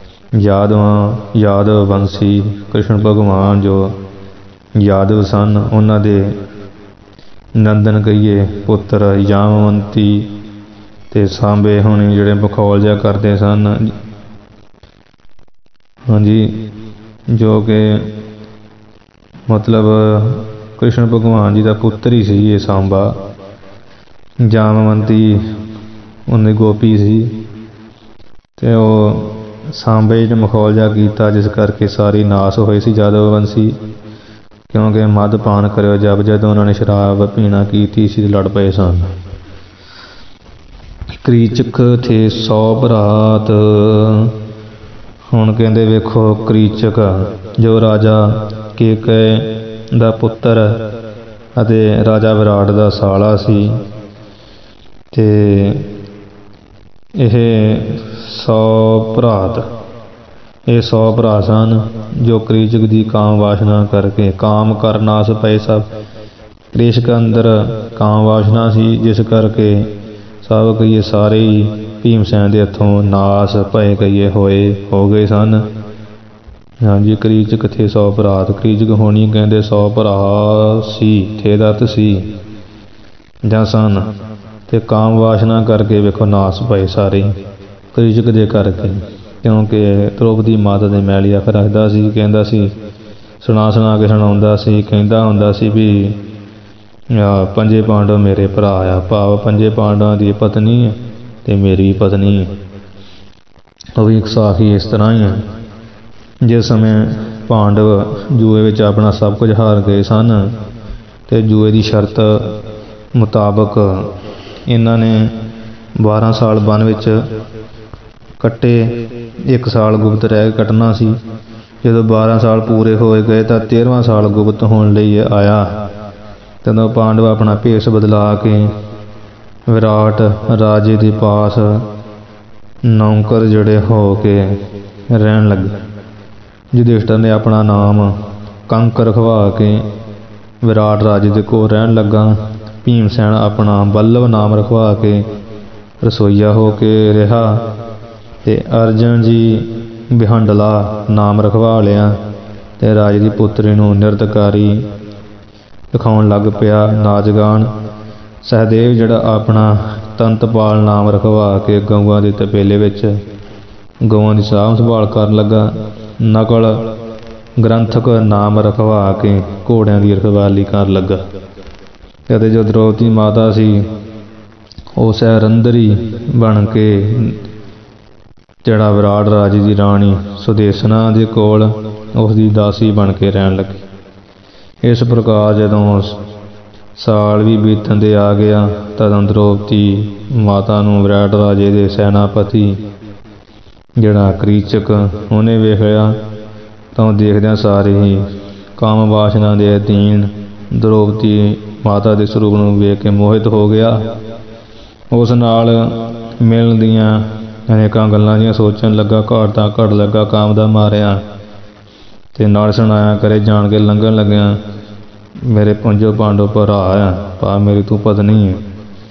ਯਾਦਵ ਵੰਸ਼ੀ ਕ੍ਰਿਸ਼ਨ ਭਗਵਾਨ ਜੋ ਯਾਦਵ ਸਨ, ਉਹਨਾਂ ਦੇ ਨੰਦਨ ਕਹੀਏ ਪੁੱਤਰ ਜਾਮਵੰਤੀ ਅਤੇ ਸਾਂਬੇ ਹੋਣੀ ਜਿਹੜੇ ਮਖੌਲ ਜਿਹਾ ਕਰਦੇ ਸਨ। ਹਾਂਜੀ, ਜੋ ਕਿ ਮਤਲਬ ਕ੍ਰਿਸ਼ਨ ਭਗਵਾਨ ਜੀ ਦਾ ਪੁੱਤਰ ਹੀ ਸੀ ਇਹ ਸਾਂਬਾ। ਜਾਮਵੰਤੀ ਉਹਦੀ ਗੋਪੀ ਸੀ ਅਤੇ ਉਹ ਸਾਂਬੇ ਨੇ ਮਖੌਲ ਜਿਹਾ ਕੀਤਾ, ਜਿਸ ਕਰਕੇ ਸਾਰੀ ਨਾਸ ਹੋਈ ਸੀ ਯਾਦਵ ਵੰਸ਼ੀ। ਕਿਉਂਕਿ ਮਦ ਪਾਨ ਕਰਿਓ ਜਦੋਂ ਉਹਨਾਂ ਨੇ ਸ਼ਰਾਬ ਪੀਣਾ ਕੀਤੀ ਸੀ ਲੜ ਪਏ ਸਨ। ਕ੍ਰੀਚਕ ਥੇ 100 ਭਰਾਤ। ਹੁਣ ਕਹਿੰਦੇ ਵੇਖੋ ਕ੍ਰੀਚਕ ਜੋ ਰਾਜਾ ਕੇਕਯ ਦਾ ਪੁੱਤਰ ਅਤੇ ਰਾਜਾ ਵਿਰਾਟ ਦਾ ਸਾਲਾ ਸੀ, ਅਤੇ ਇਹ 100 ਭਰਾਤ, ਇਹ 100 ਭਰਾ ਸਨ ਜੋ ਕ੍ਰੀਚਕ ਦੀ ਕਾਮ ਵਾਸ਼ਨਾ ਕਰਕੇ ਕਾਮ ਕਰ ਨਾਸ ਪਏ ਸਭ। ਕ੍ਰੀਚਕ ਅੰਦਰ ਕਾਮ ਵਾਸ਼ਨਾ ਸੀ, ਜਿਸ ਕਰਕੇ ਸਭ ਕਹੀਏ ਸਾਰੇ ਹੀ ਭੀਮ ਸੈਨ ਦੇ ਹੱਥੋਂ ਨਾਸ ਪਏ ਕਹੀਏ ਹੋ ਗਏ ਸਨ। ਹਾਂਜੀ, ਕ੍ਰੀਚਕ ਥੇ 100 ਭਰਾਤ। ਕ੍ਰੀਚਕ ਹੋਣੀ ਕਹਿੰਦੇ 100 ਭਰਾ ਸੀ, ਥੇ ਦਾ ਅਰਥ ਸੀ ਜਾਂ ਸਨ, ਅਤੇ ਕਾਮ ਵਾਸ਼ਨਾ ਕਰਕੇ ਵੇਖੋ ਨਾਸ ਪਏ ਸਾਰੇ ਕ੍ਰੀਚਕ ਦੇ ਕਰਕੇ। ਕਿਉਂਕਿ ਦ੍ਰੋਪਦੀ ਮਾਤਾ ਦੇ ਮੈਲੀ ਅੱਖ ਰੱਖਦਾ ਸੀ, ਕਹਿੰਦਾ ਸੀ ਸੁਣਾ ਕੇ ਸੁਣਾਉਂਦਾ ਸੀ, ਕਹਿੰਦਾ ਹੁੰਦਾ ਸੀ ਵੀ 5 ਪਾਂਡਵ ਮੇਰੇ ਭਰਾ ਆ, ਭਾਵ 5 ਪਾਂਡਵਾਂ ਦੀ ਪਤਨੀ ਹੈ ਅਤੇ ਮੇਰੀ ਪਤਨੀ ਹੈ। ਉਹ ਵੀ ਇੱਕ ਸਾਖੀ ਇਸ ਤਰ੍ਹਾਂ ਹੀ ਹੈ। ਜਿਸ ਸਮੇਂ ਪਾਂਡਵ ਜੂਏ ਵਿੱਚ ਆਪਣਾ ਸਭ ਕੁਝ ਹਾਰ ਗਏ ਸਨ ਅਤੇ ਜੂਏ ਦੀ ਸ਼ਰਤ ਮੁਤਾਬਕ ਇਹਨਾਂ ਨੇ 12 ਸਾਲ ਵਨ ਵਿੱਚ ਕੱਟੇ, 1 ਸਾਲ ਗੁਪਤ ਰਹਿ ਕੇ ਕੱਟਣਾ ਸੀ। ਜਦੋਂ 12 ਸਾਲ ਪੂਰੇ ਹੋਏ ਗਏ ਤਾਂ 13ਵਾਂ ਸਾਲ ਗੁਪਤ ਹੋਣ ਲਈ ਆਇਆ। ਤਦੋਂ ਪਾਂਡਵ ਆਪਣਾ ਭੇਸ ਬਦਲਾ ਕੇ ਵਿਰਾਟ ਰਾਜੇ ਦੇ ਪਾਸ ਨੌਕਰ ਜਿਹੜੇ ਹੋ ਕੇ ਰਹਿਣ ਲੱਗੇ। ਯੁਧਿਸ਼ਠਰ ਨੇ ਆਪਣਾ ਨਾਮ ਕੰਕ ਰਖਵਾ ਕੇ ਵਿਰਾਟ ਰਾਜੇ ਦੇ ਕੋਲ ਰਹਿਣ ਲੱਗਾ। ਭੀਮ ਸੈਨ ਆਪਣਾ ਬੱਲਭ ਨਾਮ ਰਖਵਾ ਕੇ ਰਸੋਈਆ ਹੋ ਕੇ ਰਿਹਾ, ਅਤੇ ਅਰਜਨ ਜੀ ਬਿਹੰਡਲਾ ਨਾਮ ਰਖਵਾ ਲਿਆ, ਅਤੇ ਰਾਜੇ ਦੀ ਪੁੱਤਰੀ ਨੂੰ ਨਿਰਦਕਾਰੀ ਦਿਖਾਉਣ ਲੱਗ ਪਿਆ ਨਾਚ ਗਾਣ। ਸਹਿਦੇਵ ਜਿਹੜਾ ਆਪਣਾ ਤੰਤਪਾਲ ਨਾਮ ਰਖਵਾ ਕੇ ਗਊਆਂ ਦੇ ਤਪੇਲੇ ਵਿੱਚ ਗਊਆਂ ਦੀ ਸਾਂਭ ਸੰਭਾਲ ਕਰਨ ਲੱਗਾ। ਨਕਲ ਗ੍ਰੰਥਕ ਨਾਮ ਰਖਵਾ ਕੇ ਘੋੜਿਆਂ ਦੀ ਰਖਵਾਲੀ ਕਰਨ ਲੱਗਾ। ਅਤੇ ਜੋ ਦ੍ਰੋਪਦੀ ਮਾਤਾ ਸੀ ਉਹ ਸਹਿਰੰਦਰੀ ਬਣ ਕੇ ਜਿਹੜਾ ਵਿਰਾਟ ਰਾਜੇ ਦੀ ਰਾਣੀ ਸੁਦੇਸ਼ਨਾ ਦੇ ਕੋਲ ਉਸ ਦੀ ਦਾਸੀ ਬਣ ਕੇ ਰਹਿਣ ਲੱਗੀ। ਇਸ ਪ੍ਰਕਾਰ ਜਦੋਂ ਸਾਲ ਵੀ ਬੀਤਣ 'ਤੇ ਆ ਗਿਆ ਤਦੋਂ ਦ੍ਰੋਪਦੀ ਮਾਤਾ ਨੂੰ ਵਿਰਾਟ ਰਾਜੇ ਦੇ ਸੈਨਾਪਤੀ ਜਿਹੜਾ ਕ੍ਰੀਚਕ ਉਹਨੇ ਵੇਖ ਲਿਆ ਤਾਂ ਦੇਖਦਿਆਂ ਸਾਰੇ ਹੀ ਕਾਮ ਵਾਸ਼ਨਾ ਦੇ ਅਧੀਨ ਦ੍ਰੋਪਦੀ ਮਾਤਾ ਦੇ ਸਰੂਪ ਨੂੰ ਵੇਖ ਕੇ ਮੋਹਿਤ ਹੋ ਗਿਆ। ਉਸ ਨਾਲ ਮਿਲਣ ਦੀਆਂ ਅਨੇਕਾਂ ਗੱਲਾਂ ਜਿਹੀਆਂ ਸੋਚਣ ਲੱਗਾ। ਘੜ ਲੱਗਾ ਕਾਮ ਦਾ ਮਾਰਿਆ ਅਤੇ ਨਾਲ ਸੁਣਾਇਆ ਕਰੇ ਜਾਣ ਕੇ ਲੰਘਣ ਲੱਗਿਆ ਮੇਰੇ ਪੰਜੋ ਪਾਂਡੋ ਭਰਾ ਆ ਭਾ ਮੇਰੀ ਤੂੰ ਪਤਨੀ ਹੈ।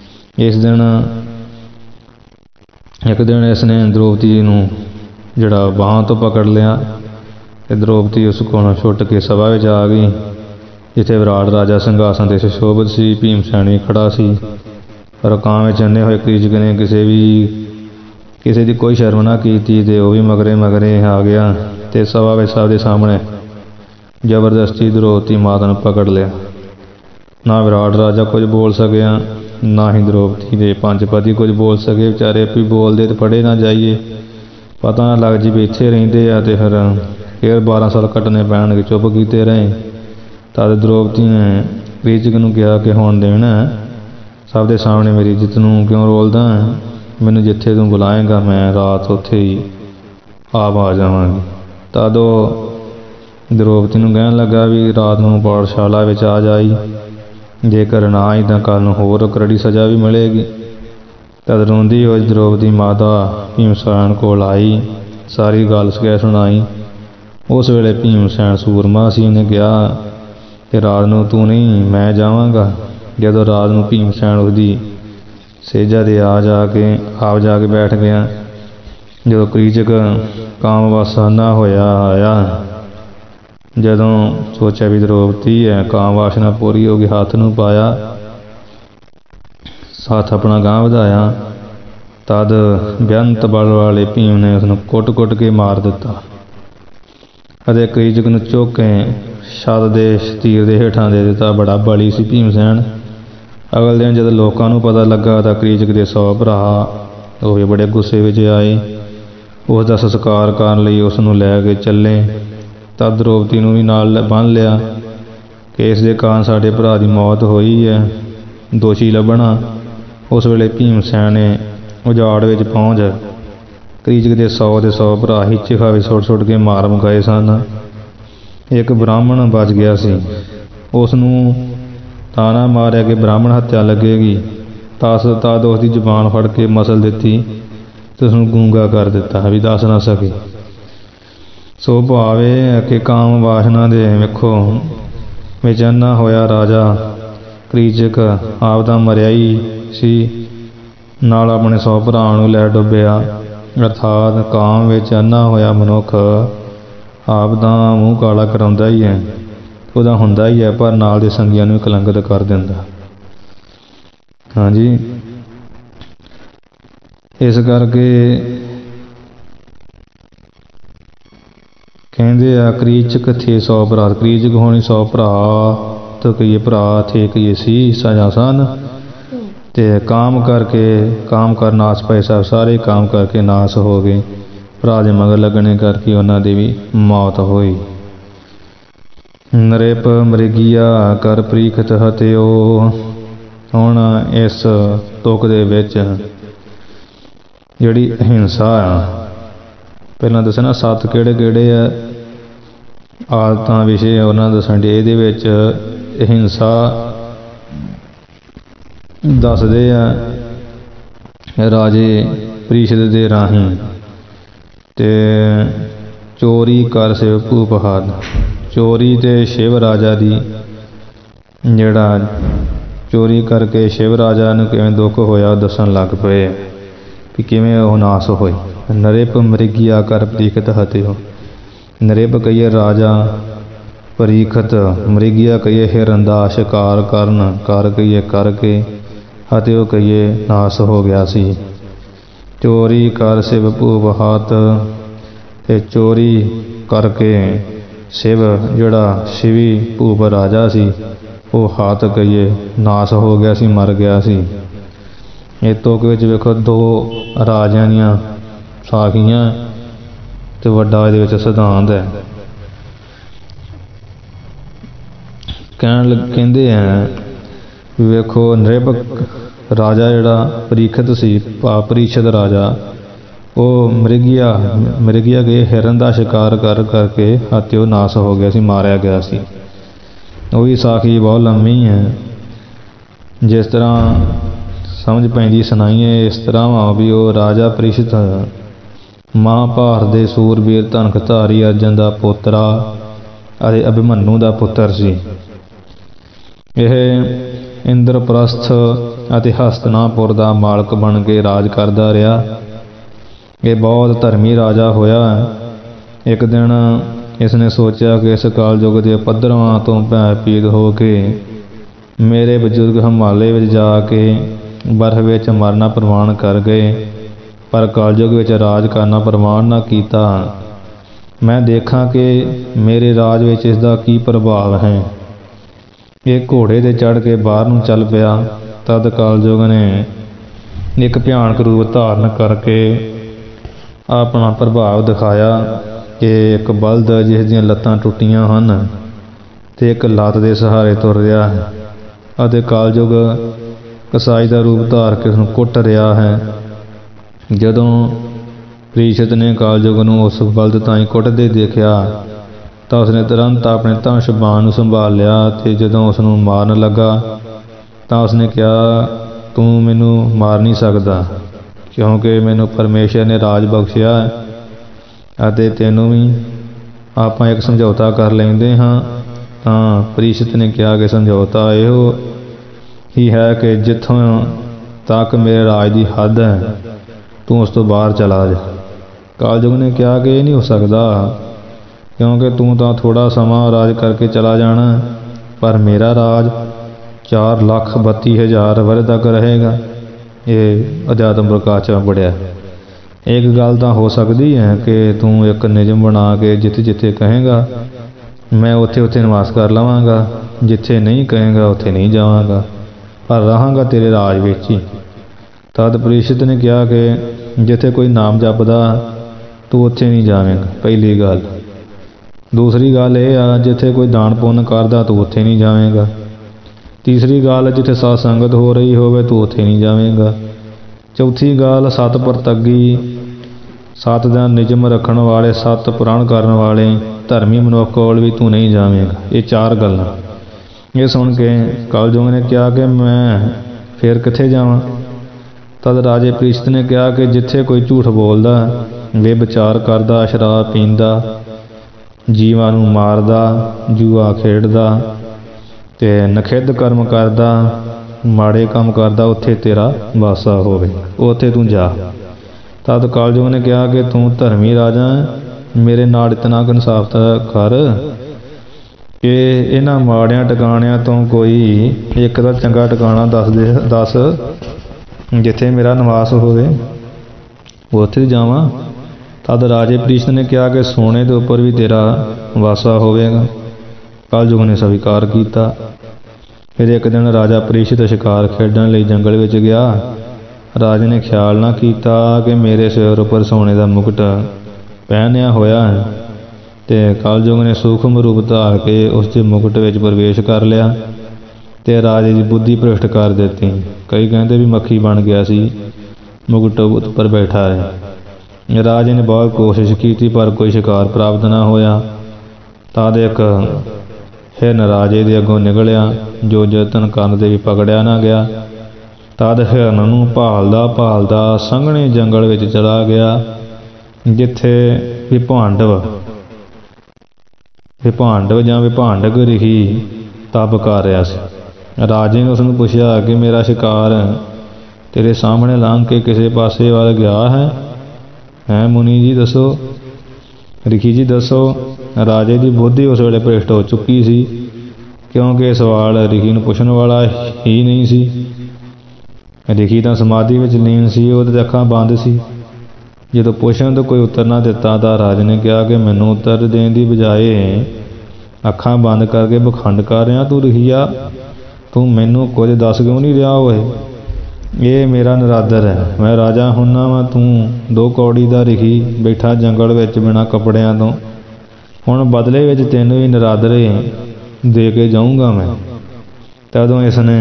ਇੱਕ ਦਿਨ ਇਸ ਨੇ ਦ੍ਰੋਪਦੀ ਨੂੰ ਜਿਹੜਾ ਬਾਹਾਂ ਤੋਂ ਪਕੜ ਲਿਆ ਅਤੇ ਦ੍ਰੋਪਦੀ ਉਸ ਕੋਲੋਂ ਛੁੱਟ ਕੇ ਸਭਾ ਵਿੱਚ ਆ ਗਈ ਜਿੱਥੇ ਵਿਰਾਟ ਰਾਜਾ ਸਿੰਘਾਸਨ 'ਤੇ ਸੁਸ਼ੋਭਿਤ ਸੀ। ਭੀਮਸੈਨ ਵੀ ਖੜ੍ਹਾ ਸੀ ਪਰ ਕਾਂ ਵਿੱਚ ਅੰਨੇ ਹੋਏ ਕ੍ਰੀਚਕ ਨੇ ਕਿਸੇ ਦੀ ਕੋਈ ਸ਼ਰਮ ਨਾ ਕੀਤੀ ਅਤੇ ਉਹ ਵੀ ਮਗਰੇ ਆ ਗਿਆ ਅਤੇ ਸਭਾ ਵਿੱਚ ਸਭ ਦੇ ਸਾਹਮਣੇ ਜ਼ਬਰਦਸਤੀ ਦ੍ਰੋਪਦੀ ਮਾਤਾ ਨੂੰ ਪਕੜ ਲਿਆ। ਨਾ ਵਿਰਾਟ ਰਾਜਾ ਕੁਝ ਬੋਲ ਸਕਿਆ ਨਾ ਹੀ ਦ੍ਰੋਪਦੀ ਦੇ ਪੰਚਪਤੀ ਕੁਝ ਬੋਲ ਸਕੇ। ਵਿਚਾਰੇ ਵੀ ਬੋਲਦੇ ਅਤੇ ਫੜੇ ਨਾ ਜਾਈਏ, ਪਤਾ ਨਾ ਲੱਗ ਜੀ ਵੀ ਇੱਥੇ ਰਹਿੰਦੇ ਆ ਅਤੇ ਫਿਰ 12 ਸਾਲ ਕੱਟਣੇ ਪੈਣਗੇ। ਚੁੱਪ ਕੀਤੇ ਰਹੇ। ਤਦ ਦ੍ਰੋਪਦੀ ਨੇ ਕ੍ਰੀਚਕ ਨੂੰ ਕਿਹਾ ਕਿ ਹੁਣ ਦੇਣਾ ਸਭ ਦੇ ਸਾਹਮਣੇ ਮੇਰੀ ਇੱਜ਼ਤ ਨੂੰ ਕਿਉਂ ਰੋਲਦਾ? ਮੈਨੂੰ ਜਿੱਥੇ ਤੂੰ ਬੁਲਾਏਂਗਾ ਮੈਂ ਰਾਤ ਉੱਥੇ ਹੀ ਆ ਜਾਵਾਂਗੀ। ਤਦ ਉਹ ਦ੍ਰੋਪਦੀ ਨੂੰ ਕਹਿਣ ਲੱਗਾ ਵੀ ਰਾਤ ਨੂੰ ਪਾਠਸ਼ਾਲਾ ਵਿੱਚ ਆ ਜਾਈ, ਜੇਕਰ ਨਾ ਆਈ ਤਾਂ ਕੱਲ੍ਹ ਨੂੰ ਹੋਰ ਕਰੜੀ ਸਜ਼ਾ ਵੀ ਮਿਲੇਗੀ। ਤਦ ਰੋਂਦੀ ਹੋਈ ਦ੍ਰੋਪਦੀ ਮਾਤਾ ਭੀਮਸੈਨ ਕੋਲ ਆਈ, ਸਾਰੀ ਗੱਲ ਸੁਣਾਈ। ਉਸ ਵੇਲੇ ਭੀਮਸੈਨ ਸੂਰਮਾ ਸੀ। ਉਹਨੇ ਕਿਹਾ ਕਿ ਰਾਤ ਨੂੰ ਤੂੰ ਨਹੀਂ ਮੈਂ ਜਾਵਾਂਗਾ। ਜਦੋਂ ਰਾਤ ਨੂੰ ਭੀਮਸੈਨ ਉਹਦੀ ਸੇਜਾ 'ਤੇ ਆਪ ਜਾ ਕੇ ਬੈਠ ਗਿਆ। ਜਦੋਂ ਕ੍ਰੀਚਕ ਕਾਮਵਾਸਨਾ ਹੋਇਆ ਆਇਆ, ਜਦੋਂ ਸੋਚਿਆ ਵੀ ਦ੍ਰੋਪਦੀ ਹੈ ਕਾਮ ਵਾਸਨਾ ਪੂਰੀ ਹੋ ਗਈ, ਹੱਥ ਨੂੰ ਪਾਇਆ, ਹੱਥ ਆਪਣਾ ਗਾਂਹ ਵਧਾਇਆ। ਤਦ ਬੇਅੰਤ ਬਲ ਵਾਲੇ ਭੀਮ ਨੇ ਉਸਨੂੰ ਕੁੱਟ ਕੇ ਮਾਰ ਦਿੱਤਾ ਅਤੇ ਕ੍ਰੀਚਕ ਨੂੰ ਚੁੱਕ ਕੇ ਛੱਤ ਦੇ ਤੀਰ ਦੇ ਹੇਠਾਂ ਦੇ ਦਿੱਤਾ। ਬੜਾ ਬਲੀ ਸੀ ਭੀਮਸੈਨ। ਅਗਲੇ ਦਿਨ ਜਦੋਂ ਲੋਕਾਂ ਨੂੰ ਪਤਾ ਲੱਗਾ ਤਾਂ ਕ੍ਰੀਚਕ ਦੇ 100 ਭਰਾ ਉਹ ਵੀ ਬੜੇ ਗੁੱਸੇ ਵਿੱਚ ਆਏ। ਉਸ ਦਾ ਸੰਸਕਾਰ ਕਰਨ ਲਈ ਉਸ ਨੂੰ ਲੈ ਕੇ ਚੱਲੇ। ਤਦ ਦ੍ਰੋਪਦੀ ਨੂੰ ਵੀ ਨਾਲ ਬੰਨ੍ਹ ਲਿਆ ਕਿ ਇਸ ਦੇ ਕਾਰਨ ਸਾਡੇ ਭਰਾ ਦੀ ਮੌਤ ਹੋਈ ਹੈ, ਦੋਸ਼ੀ ਲੱਭਣਾ। ਉਸ ਵੇਲੇ ਭੀਮਸੈਨ ਨੇ ਉਜਾੜ ਵਿੱਚ ਪਹੁੰਚ ਕ੍ਰੀਚਕ ਦੇ 100 ਭਰਾ ਹਿੱਚੇ ਖਾਵੇ ਸੁੱਟ ਕੇ ਮਾਰ ਮੁਕਾਏ ਸਨ। ਇੱਕ ਬ੍ਰਾਹਮਣ ਬਚ ਗਿਆ ਸੀ। ਉਸ ਨੂੰ ਤਾਨਾ ਮਾਰਿਆ ਕਿ ਬ੍ਰਾਹਮਣ ਹੱਤਿਆ ਲੱਗੇਗੀ। ਤਦ ਉਸ ਦੀ ਜ਼ੁਬਾਨ ਫੜ ਕੇ ਮਸਲ ਦਿੱਤੀ ਅਤੇ ਉਸਨੂੰ ਗੂੰਗਾ ਕਰ ਦਿੱਤਾ ਵੀ ਦੱਸ ਨਾ ਸਕੇ। ਸੋ ਭਾਵ ਇਹ ਹੈ ਕਿ ਕਾਮ ਵਾਸਨਾ ਦੇ ਵੇਖੋ ਵਿੱਚ ਅੰਨਾ ਹੋਇਆ ਰਾਜਾ ਕ੍ਰੀਚਕ ਆਪ ਤਾਂ ਮਰਿਆ ਹੀ ਸੀ, ਨਾਲ ਆਪਣੇ 100 ਭਰਾਵਾਂ ਨੂੰ ਲੈ ਡੁੱਬਿਆ। ਅਰਥਾਤ ਕਾਮ ਵਿੱਚ ਅੰਨਾ ਹੋਇਆ ਮਨੁੱਖ ਆਪ ਦਾ ਮੂੰਹ ਕਾਲਾ ਕਰਾਉਂਦਾ ਹੀ ਹੈ, ਉਹਦਾ ਹੁੰਦਾ ਹੀ ਹੈ, ਪਰ ਨਾਲ ਦੇ ਸੰਗੀਆਂ ਨੂੰ ਕਲੰਕਿਤ ਕਰ ਦਿੰਦਾ। ਹਾਂਜੀ, ਇਸ ਕਰਕੇ ਕਹਿੰਦੇ ਆ ਕ੍ਰੀਚਕ ਥੇ 100 ਭਰਾ। ਕ੍ਰੀਚਕ ਹੋਣੀ 100 ਭਰਾ ਤਾਂ ਕਹੀਏ ਭਰਾ ਥੇ ਕਹੀਏ ਸੀ ਸਜਾ ਸਨ। ਅਤੇ ਕਾਮ ਕਰ ਨਾਸ ਪਏ ਸਭ, ਸਾਰੇ ਕਾਮ ਕਰਕੇ ਨਾਸ ਹੋ ਗਏ। ਭਰਾ ਦੇ ਮਗਰ ਲੱਗਣੇ ਕਰਕੇ ਉਹਨਾਂ ਦੀ ਵੀ ਮੌਤ ਹੋਈ। ਨਰਿਪ ਮ੍ਰਿਗੀਆ ਕਰ ਪ੍ਰੀਖਤ ਹਤਿਓ। ਹੁਣ ਇਸ ਤੁਕ ਦੇ ਵਿੱਚ ਜਿਹੜੀ ਅਹਿੰਸਾ ਆ, ਪਹਿਲਾਂ ਦੱਸਣਾ 7 ਕਿਹੜੇ ਆ ਆਦਤਾਂ ਵਿਸ਼ੇ ਉਹਨਾਂ ਦੱਸਣ ਡੇ। ਇਹਦੇ ਵਿੱਚ ਅਹਿੰਸਾ ਦੱਸਦੇ ਆ ਰਾਜੇ ਪ੍ਰੀਸ਼ਦ ਦੇ ਰਾਹੀਂ, ਅਤੇ ਚੋਰੀ ਕਰ ਸੇਵ ਭੂਪਹਾਦ। ਚੋਰੀ ਅਤੇ ਸ਼ਿਵ ਰਾਜਾ ਦੀ ਜਿਹੜਾ ਚੋਰੀ ਕਰਕੇ ਸ਼ਿਵ ਰਾਜਾ ਨੂੰ ਕਿਵੇਂ ਦੁੱਖ ਹੋਇਆ ਦੱਸਣ ਲੱਗ ਪਏ ਵੀ ਕਿਵੇਂ ਉਹ ਨਾਸ ਹੋਏ। ਨਰਿਪ ਮ੍ਰਿਗੀਆ ਕਰ ਪ੍ਰੀਖਤ ਹਤਿਓ। ਨਰਿਪ ਕਹੀਏ ਰਾਜਾ ਪਰੀਖਤ ਮ੍ਰਿਗੀਆ ਕਹੀਏ ਹਿਰਨ ਦਾ ਸ਼ਿਕਾਰ ਕਰਨ ਕਰ ਕਹੀਏ ਕਰਕੇ ਅਤੇ ਉਹ ਕਹੀਏ ਨਾਸ ਹੋ ਗਿਆ ਸੀ। ਚੋਰੀ ਕਰ ਸਿਵ ਭੂਪ ਹੱਥ, ਤੇ ਚੋਰੀ ਕਰਕੇ ਸ਼ਿਵ ਜਿਹੜਾ ਸ਼ਿਵੀ ਭੂਪ ਰਾਜਾ ਸੀ ਉਹ ਹੱਥ ਕਹੀਏ ਨਾਸ ਹੋ ਗਿਆ ਸੀ, ਮਰ ਗਿਆ ਸੀ। ਇਹ ਤੁਕ ਵਿੱਚ ਵੇਖੋ ਦੋ ਰਾਜਿਆਂ ਦੀਆਂ ਸਾਖੀਆਂ ਤੇ ਵੱਡਾ ਇਹਦੇ ਵਿੱਚ ਸਿਧਾਂਤ ਹੈ। ਕਹਿੰਦੇ ਹੈ ਵੇਖੋ ਨਿਰਭਕ ਰਾਜਾ ਜਿਹੜਾ ਪਰੀਖਤ ਸੀ, ਪਰੀਸ਼ਦ ਰਾਜਾ, ਉਹ ਮ੍ਰਿਗੀਆ ਕੇ ਹਿਰਨ ਦਾ ਸ਼ਿਕਾਰ ਕਰ ਕਰਕੇ ਅਤੇ ਉਹ ਨਾਸ ਹੋ ਗਿਆ ਸੀ, ਮਾਰਿਆ ਗਿਆ ਸੀ। ਉਹ ਵੀ ਸਾਖੀ ਬਹੁਤ ਲੰਮੀ ਹੈ, ਜਿਸ ਤਰ੍ਹਾਂ ਸਮਝ ਪੈਂਦੀ ਸੁਣਾਈਏ ਇਸ ਤਰ੍ਹਾਂ ਵਾ ਵੀ ਉਹ ਰਾਜਾ ਪਰੀਸ਼ਦ ਮਹਾਂਭਾਰਤ ਦੇ ਸੂਰਬੀਰ ਧਨਕ ਧਾਰੀ ਅਰਜਨ ਦਾ ਪੋਤਰਾ ਅਤੇ ਅਭਿਮਨੂ ਦਾ ਪੁੱਤਰ ਸੀ। ਇਹ ਇੰਦਰਪ੍ਰਸਥ ਅਤੇ ਹਸਤਨਾਪੁਰ ਦਾ ਮਾਲਕ ਬਣ ਕੇ ਰਾਜ ਕਰਦਾ ਰਿਹਾ। ਇਹ ਬਹੁਤ ਧਰਮੀ ਰਾਜਾ ਹੋਇਆ। ਇੱਕ ਦਿਨ ਇਸ ਨੇ ਸੋਚਿਆ ਕਿ ਇਸ ਕਾਲਯੁੱਗ ਦੇ ਪੱਧਰਾਂ ਤੋਂ ਭੈ-ਭੀਤ ਹੋ ਕੇ ਮੇਰੇ ਬਜ਼ੁਰਗ ਹਿਮਾਲਯ ਵਿੱਚ ਜਾ ਕੇ ਬਰਫ਼ ਵਿੱਚ ਮਰਨਾ ਪ੍ਰਵਾਨ ਕਰ ਗਏ, ਪਰ ਕਾਲਯੁੱਗ ਵਿੱਚ ਰਾਜ ਕਰਨਾ ਪ੍ਰਵਾਨ ਨਾ ਕੀਤਾ। ਮੈਂ ਦੇਖਾਂ ਕਿ ਮੇਰੇ ਰਾਜ ਵਿੱਚ ਇਸ ਦਾ ਕੀ ਪ੍ਰਭਾਵ ਹੈ। ਇਹ ਘੋੜੇ 'ਤੇ ਚੜ੍ਹ ਕੇ ਬਾਹਰ ਨੂੰ ਚੱਲ ਪਿਆ। ਤਦ ਕਾਲਯੁੱਗ ਨੇ ਇੱਕ ਭਿਆਨਕ ਰੂਪ ਧਾਰਨ ਕਰਕੇ ਆਪਣਾ ਪ੍ਰਭਾਵ ਦਿਖਾਇਆ ਕਿ ਇੱਕ ਬਲਦ ਜਿਸ ਦੀਆਂ ਲੱਤਾਂ ਟੁੱਟੀਆਂ ਹਨ ਅਤੇ ਇੱਕ ਲੱਤ ਦੇ ਸਹਾਰੇ ਤੁਰ ਰਿਹਾ ਹੈ, ਅਤੇ ਕਾਲਯੁੱਗ ਕਸਾਈ ਦਾ ਰੂਪ ਧਾਰ ਕੇ ਉਸਨੂੰ ਕੁੱਟ ਰਿਹਾ ਹੈ। ਜਦੋਂ ਪ੍ਰੀਸ਼ਦ ਨੇ ਕਾਲਯੁੱਗ ਨੂੰ ਉਸ ਬਲਦ ਤਾਈਂ ਕੁੱਟਦੇ ਦੇਖਿਆ ਤਾਂ ਉਸਨੇ ਤੁਰੰਤ ਆਪਣੇ ਧਨੁਸ਼ ਬਾਣ ਨੂੰ ਸੰਭਾਲ ਲਿਆ, ਅਤੇ ਜਦੋਂ ਉਸ ਨੂੰ ਮਾਰਨ ਲੱਗਾ ਤਾਂ ਉਸਨੇ ਕਿਹਾ, ਤੂੰ ਮੈਨੂੰ ਮਾਰ ਨਹੀਂ ਸਕਦਾ, ਕਿਉਂਕਿ ਮੈਨੂੰ ਪਰਮੇਸ਼ਰ ਨੇ ਰਾਜ ਬਖਸ਼ਿਆ ਅਤੇ ਤੈਨੂੰ ਵੀ ਆਪਾਂ ਇੱਕ ਸਮਝੌਤਾ ਕਰ ਲੈਂਦੇ ਹਾਂ। ਤਾਂ ਪ੍ਰੀਸ਼ਦ ਨੇ ਕਿਹਾ ਕਿ ਸਮਝੌਤਾ ਇਹੋ ਹੀ ਹੈ ਕਿ ਜਿੱਥੋਂ ਤੱਕ ਮੇਰੇ ਰਾਜ ਦੀ ਹੱਦ ਹੈ ਤੂੰ ਉਸ ਤੋਂ ਬਾਹਰ ਚਲਾ ਜਾ। ਕਾਲਯੁੱਗ ਨੇ ਕਿਹਾ ਕਿ ਇਹ ਨਹੀਂ ਹੋ ਸਕਦਾ, ਕਿਉਂਕਿ ਤੂੰ ਤਾਂ ਥੋੜ੍ਹਾ ਸਮਾਂ ਰਾਜ ਕਰਕੇ ਚਲਾ ਜਾਣਾ, ਪਰ ਮੇਰਾ ਰਾਜ 4,32,000 ਵਰ੍ਹੇ ਤੱਕ ਰਹੇਗਾ। ਇਹ ਅਧਿਆਤਮ ਪ੍ਰਕਾਸ਼ 'ਚ ਪੜ੍ਹਿਆ। ਇੱਕ ਗੱਲ ਤਾਂ ਹੋ ਸਕਦੀ ਹੈ ਕਿ ਤੂੰ ਇੱਕ ਨਿਯਮ ਬਣਾ ਕੇ ਜਿੱਥੇ ਜਿੱਥੇ ਕਹੇਗਾ ਮੈਂ ਉੱਥੇ ਉੱਥੇ ਨਿਵਾਸ ਕਰ ਲਵਾਂਗਾ, ਜਿੱਥੇ ਨਹੀਂ ਕਹੇਗਾ ਉੱਥੇ ਨਹੀਂ ਜਾਵਾਂਗਾ, ਪਰ ਰਹਾਂਗਾ ਤੇਰੇ ਰਾਜ ਵਿੱਚ ਹੀ। ਤਦ ਪ੍ਰੀਸ਼ਦ ਨੇ ਕਿਹਾ ਕਿ ਜਿੱਥੇ ਕੋਈ ਨਾਮ ਜਪਦਾ ਤੂੰ ਉੱਥੇ ਨਹੀਂ ਜਾਵੇਂਗਾ, ਪਹਿਲੀ ਗੱਲ। ਦੂਸਰੀ ਗੱਲ ਇਹ ਆ, ਜਿੱਥੇ ਕੋਈ ਦਾਨ ਪੁੰਨ ਕਰਦਾ ਤੂੰ ਉੱਥੇ ਨਹੀਂ ਜਾਵੇਂਗਾ। ਤੀਸਰੀ ਗੱਲ, ਜਿੱਥੇ ਸਤ ਸੰਗਤ ਹੋ ਰਹੀ ਹੋਵੇ ਤੂੰ ਉੱਥੇ ਨਹੀਂ ਜਾਵੇਂਗਾ। ਚੌਥੀ ਗੱਲ, ਸਤ ਪ੍ਰਤੱਗੀ, ਸਤ ਦਾ ਨਿਯਮ ਰੱਖਣ ਵਾਲੇ, ਸਤ ਪ੍ਰਣ ਕਰਨ ਵਾਲੇ ਧਰਮੀ ਮਨੁੱਖ ਕੋਲ ਵੀ ਤੂੰ ਨਹੀਂ ਜਾਵੇਂਗਾ। ਇਹ 4 ਗੱਲਾਂ। ਇਹ ਸੁਣ ਕੇ ਕਾਲਯੁੱਗ ਨੇ ਕਿਹਾ ਕਿ ਮੈਂ ਫਿਰ ਕਿੱਥੇ ਜਾਵਾਂ। ਤਦ ਰਾਜੇ ਪ੍ਰੀਸ਼ਦ ਨੇ ਕਿਹਾ ਕਿ ਜਿੱਥੇ ਕੋਈ ਝੂਠ ਬੋਲਦਾ, ਵਿਚਾਰ ਕਰਦਾ, ਸ਼ਰਾਬ ਪੀਂਦਾ, ਜੀਵਾਂ ਨੂੰ ਮਾਰਦਾ, ਜੂਆ ਖੇਡਦਾ ਅਤੇ ਨਖਿੱਧ ਕਰਮ ਕਰਦਾ, ਮਾੜੇ ਕੰਮ ਕਰਦਾ, ਉੱਥੇ ਤੇਰਾ ਵਾਸਾ ਹੋਵੇ, ਉੱਥੇ ਤੂੰ ਜਾ। ਤਦ ਕਾਲਯੁੱਗ ਨੇ ਕਿਹਾ ਕਿ ਤੂੰ ਧਰਮੀ ਰਾਜਾ ਹੈ, ਮੇਰੇ ਨਾਲ ਇਤਨਾ ਕੁ ਇਨਸਾਫ ਕਰ ਕਿ ਇਹਨਾਂ ਮਾੜਿਆਂ ਟਿਕਾਣਿਆਂ ਤੋਂ ਕੋਈ ਇੱਕ ਦਾ ਚੰਗਾ ਟਿਕਾਣਾ ਦੱਸ ਜਿੱਥੇ ਮੇਰਾ ਨਿਵਾਸ ਹੋਵੇ, ਉੱਥੇ ਜਾਵਾਂ। ਤਦ ਰਾਜੇ ਪ੍ਰੀਸ਼ਦ ਨੇ ਕਿਹਾ ਕਿ ਸੋਨੇ ਦੇ ਉੱਪਰ ਵੀ ਤੇਰਾ ਵਾਸਾ ਹੋਵੇਗਾ। ਕਾਲਯੁੱਗ ਨੇ ਸਵੀਕਾਰ ਕੀਤਾ। ਫਿਰ ਇੱਕ ਦਿਨ ਰਾਜਾ ਪ੍ਰੀਸ਼ਦ ਸ਼ਿਕਾਰ ਖੇਡਣ ਲਈ ਜੰਗਲ ਵਿੱਚ ਗਿਆ। ਰਾਜੇ ਨੇ ਖਿਆਲ ਨਾ ਕੀਤਾ ਕਿ ਮੇਰੇ ਸਿਰ ਉੱਪਰ ਸੋਨੇ ਦਾ ਮੁਕਟ ਪਹਿਨਿਆ ਹੋਇਆ ਹੈ, ਅਤੇ ਕਾਲਯੁੱਗ ਨੇ ਸੂਖਮ ਰੂਪ ਧਾਰ ਕੇ ਉਸ ਦੇ ਮੁਕਟ ਵਿੱਚ ਪ੍ਰਵੇਸ਼ ਕਰ ਲਿਆ ਅਤੇ ਰਾਜੇ ਦੀ ਬੁੱਧੀ ਭ੍ਰਿਸ਼ਟ ਕਰ ਦਿੱਤੀ। ਕਈ ਕਹਿੰਦੇ ਵੀ ਮੱਖੀ ਬਣ ਗਿਆ ਸੀ, ਮੁਕਟ ਉੱਪਰ ਬੈਠਾ ਹੈ। ਰਾਜੇ ਨੇ ਬਹੁਤ ਕੋਸ਼ਿਸ਼ ਕੀਤੀ ਪਰ ਕੋਈ ਸ਼ਿਕਾਰ ਪ੍ਰਾਪਤ ਨਾ ਹੋਇਆ। ਤਦ ਇੱਕ ਹਿਰਨ ਰਾਜੇ ਦੇ ਅੱਗੋਂ ਨਿਕਲਿਆ, ਜੋ ਯਤਨ ਕਰਨ 'ਤੇ ਵੀ ਪਕੜਿਆ ਨਾ ਗਿਆ। ਤਦ ਹਿਰਨ ਨੂੰ ਭਾਲਦਾ ਭਾਲਦਾ ਸੰਘਣੇ ਜੰਗਲ ਵਿੱਚ ਚਲਾ ਗਿਆ, ਜਿੱਥੇ ਵਿਭਾਂਡਵ ਜਾਂ ਵਿਭਾਂਡਕ ਰਿਸ਼ੀ ਤਪ ਕਰ ਰਿਹਾ ਸੀ। ਰਾਜੇ ਨੇ ਉਸ ਨੂੰ ਪੁੱਛਿਆ ਕਿ ਮੇਰਾ ਸ਼ਿਕਾਰ ਤੇਰੇ ਸਾਹਮਣੇ ਲੰਘ ਕੇ ਕਿਸੇ ਪਾਸੇ ਵੱਲ ਗਿਆ ਹੈ ਮੁਨੀ ਜੀ ਦੱਸੋ। ਰਿਖੀ ਜੀ ਦੱਸੋ। ਰਾਜੇ ਦੀ ਬੁੱਧੀ ਉਸ ਵੇਲੇ ਭ੍ਰਿਸ਼ਟ ਹੋ ਚੁੱਕੀ ਸੀ, ਕਿਉਂਕਿ ਇਹ ਸਵਾਲ ਰਿਖੀ ਨੂੰ ਪੁੱਛਣ ਵਾਲਾ ਹੀ ਨਹੀਂ ਸੀ। ਰਿਖੀ ਤਾਂ ਸਮਾਧੀ ਵਿੱਚ ਲੀਨ ਸੀ, ਉਹਦੇ ਅੱਖਾਂ ਬੰਦ ਸੀ। ਜਦੋਂ ਪੁੱਛਣ ਤੋਂ ਕੋਈ ਉੱਤਰ ਨਾ ਦਿੱਤਾ ਤਾਂ ਰਾਜੇ ਨੇ ਕਿਹਾ ਕਿ ਮੈਨੂੰ ਉੱਤਰ ਦੇਣ ਦੀ ਬਜਾਏ ਅੱਖਾਂ ਬੰਦ ਕਰਕੇ ਪਖੰਡ ਕਰ ਰਿਹਾ ਤੂੰ ਰਿਖੀਆ। ਤੂੰ ਮੈਨੂੰ ਕੁਝ ਦੱਸ ਕਿਉਂ ਨਹੀਂ ਰਿਹਾ ਓਏ? ਇਹ ਮੇਰਾ ਨਰਾਦਰ ਹੈ, ਮੈਂ ਰਾਜਾ ਹੁੰਨਾ ਵਾਂ, ਤੂੰ 2 ਕੌੜੀ ਦਾ ਰਿਖੀ ਬੈਠਾ ਜੰਗਲ ਵਿੱਚ ਬਿਨਾਂ ਕੱਪੜਿਆਂ ਤੋਂ। ਹੁਣ ਬਦਲੇ ਵਿੱਚ ਤੈਨੂੰ ਵੀ ਨਰਾਦਰੇ ਦੇ ਕੇ ਜਾਊਂਗਾ ਮੈਂ। ਤਦੋਂ ਇਸ ਨੇ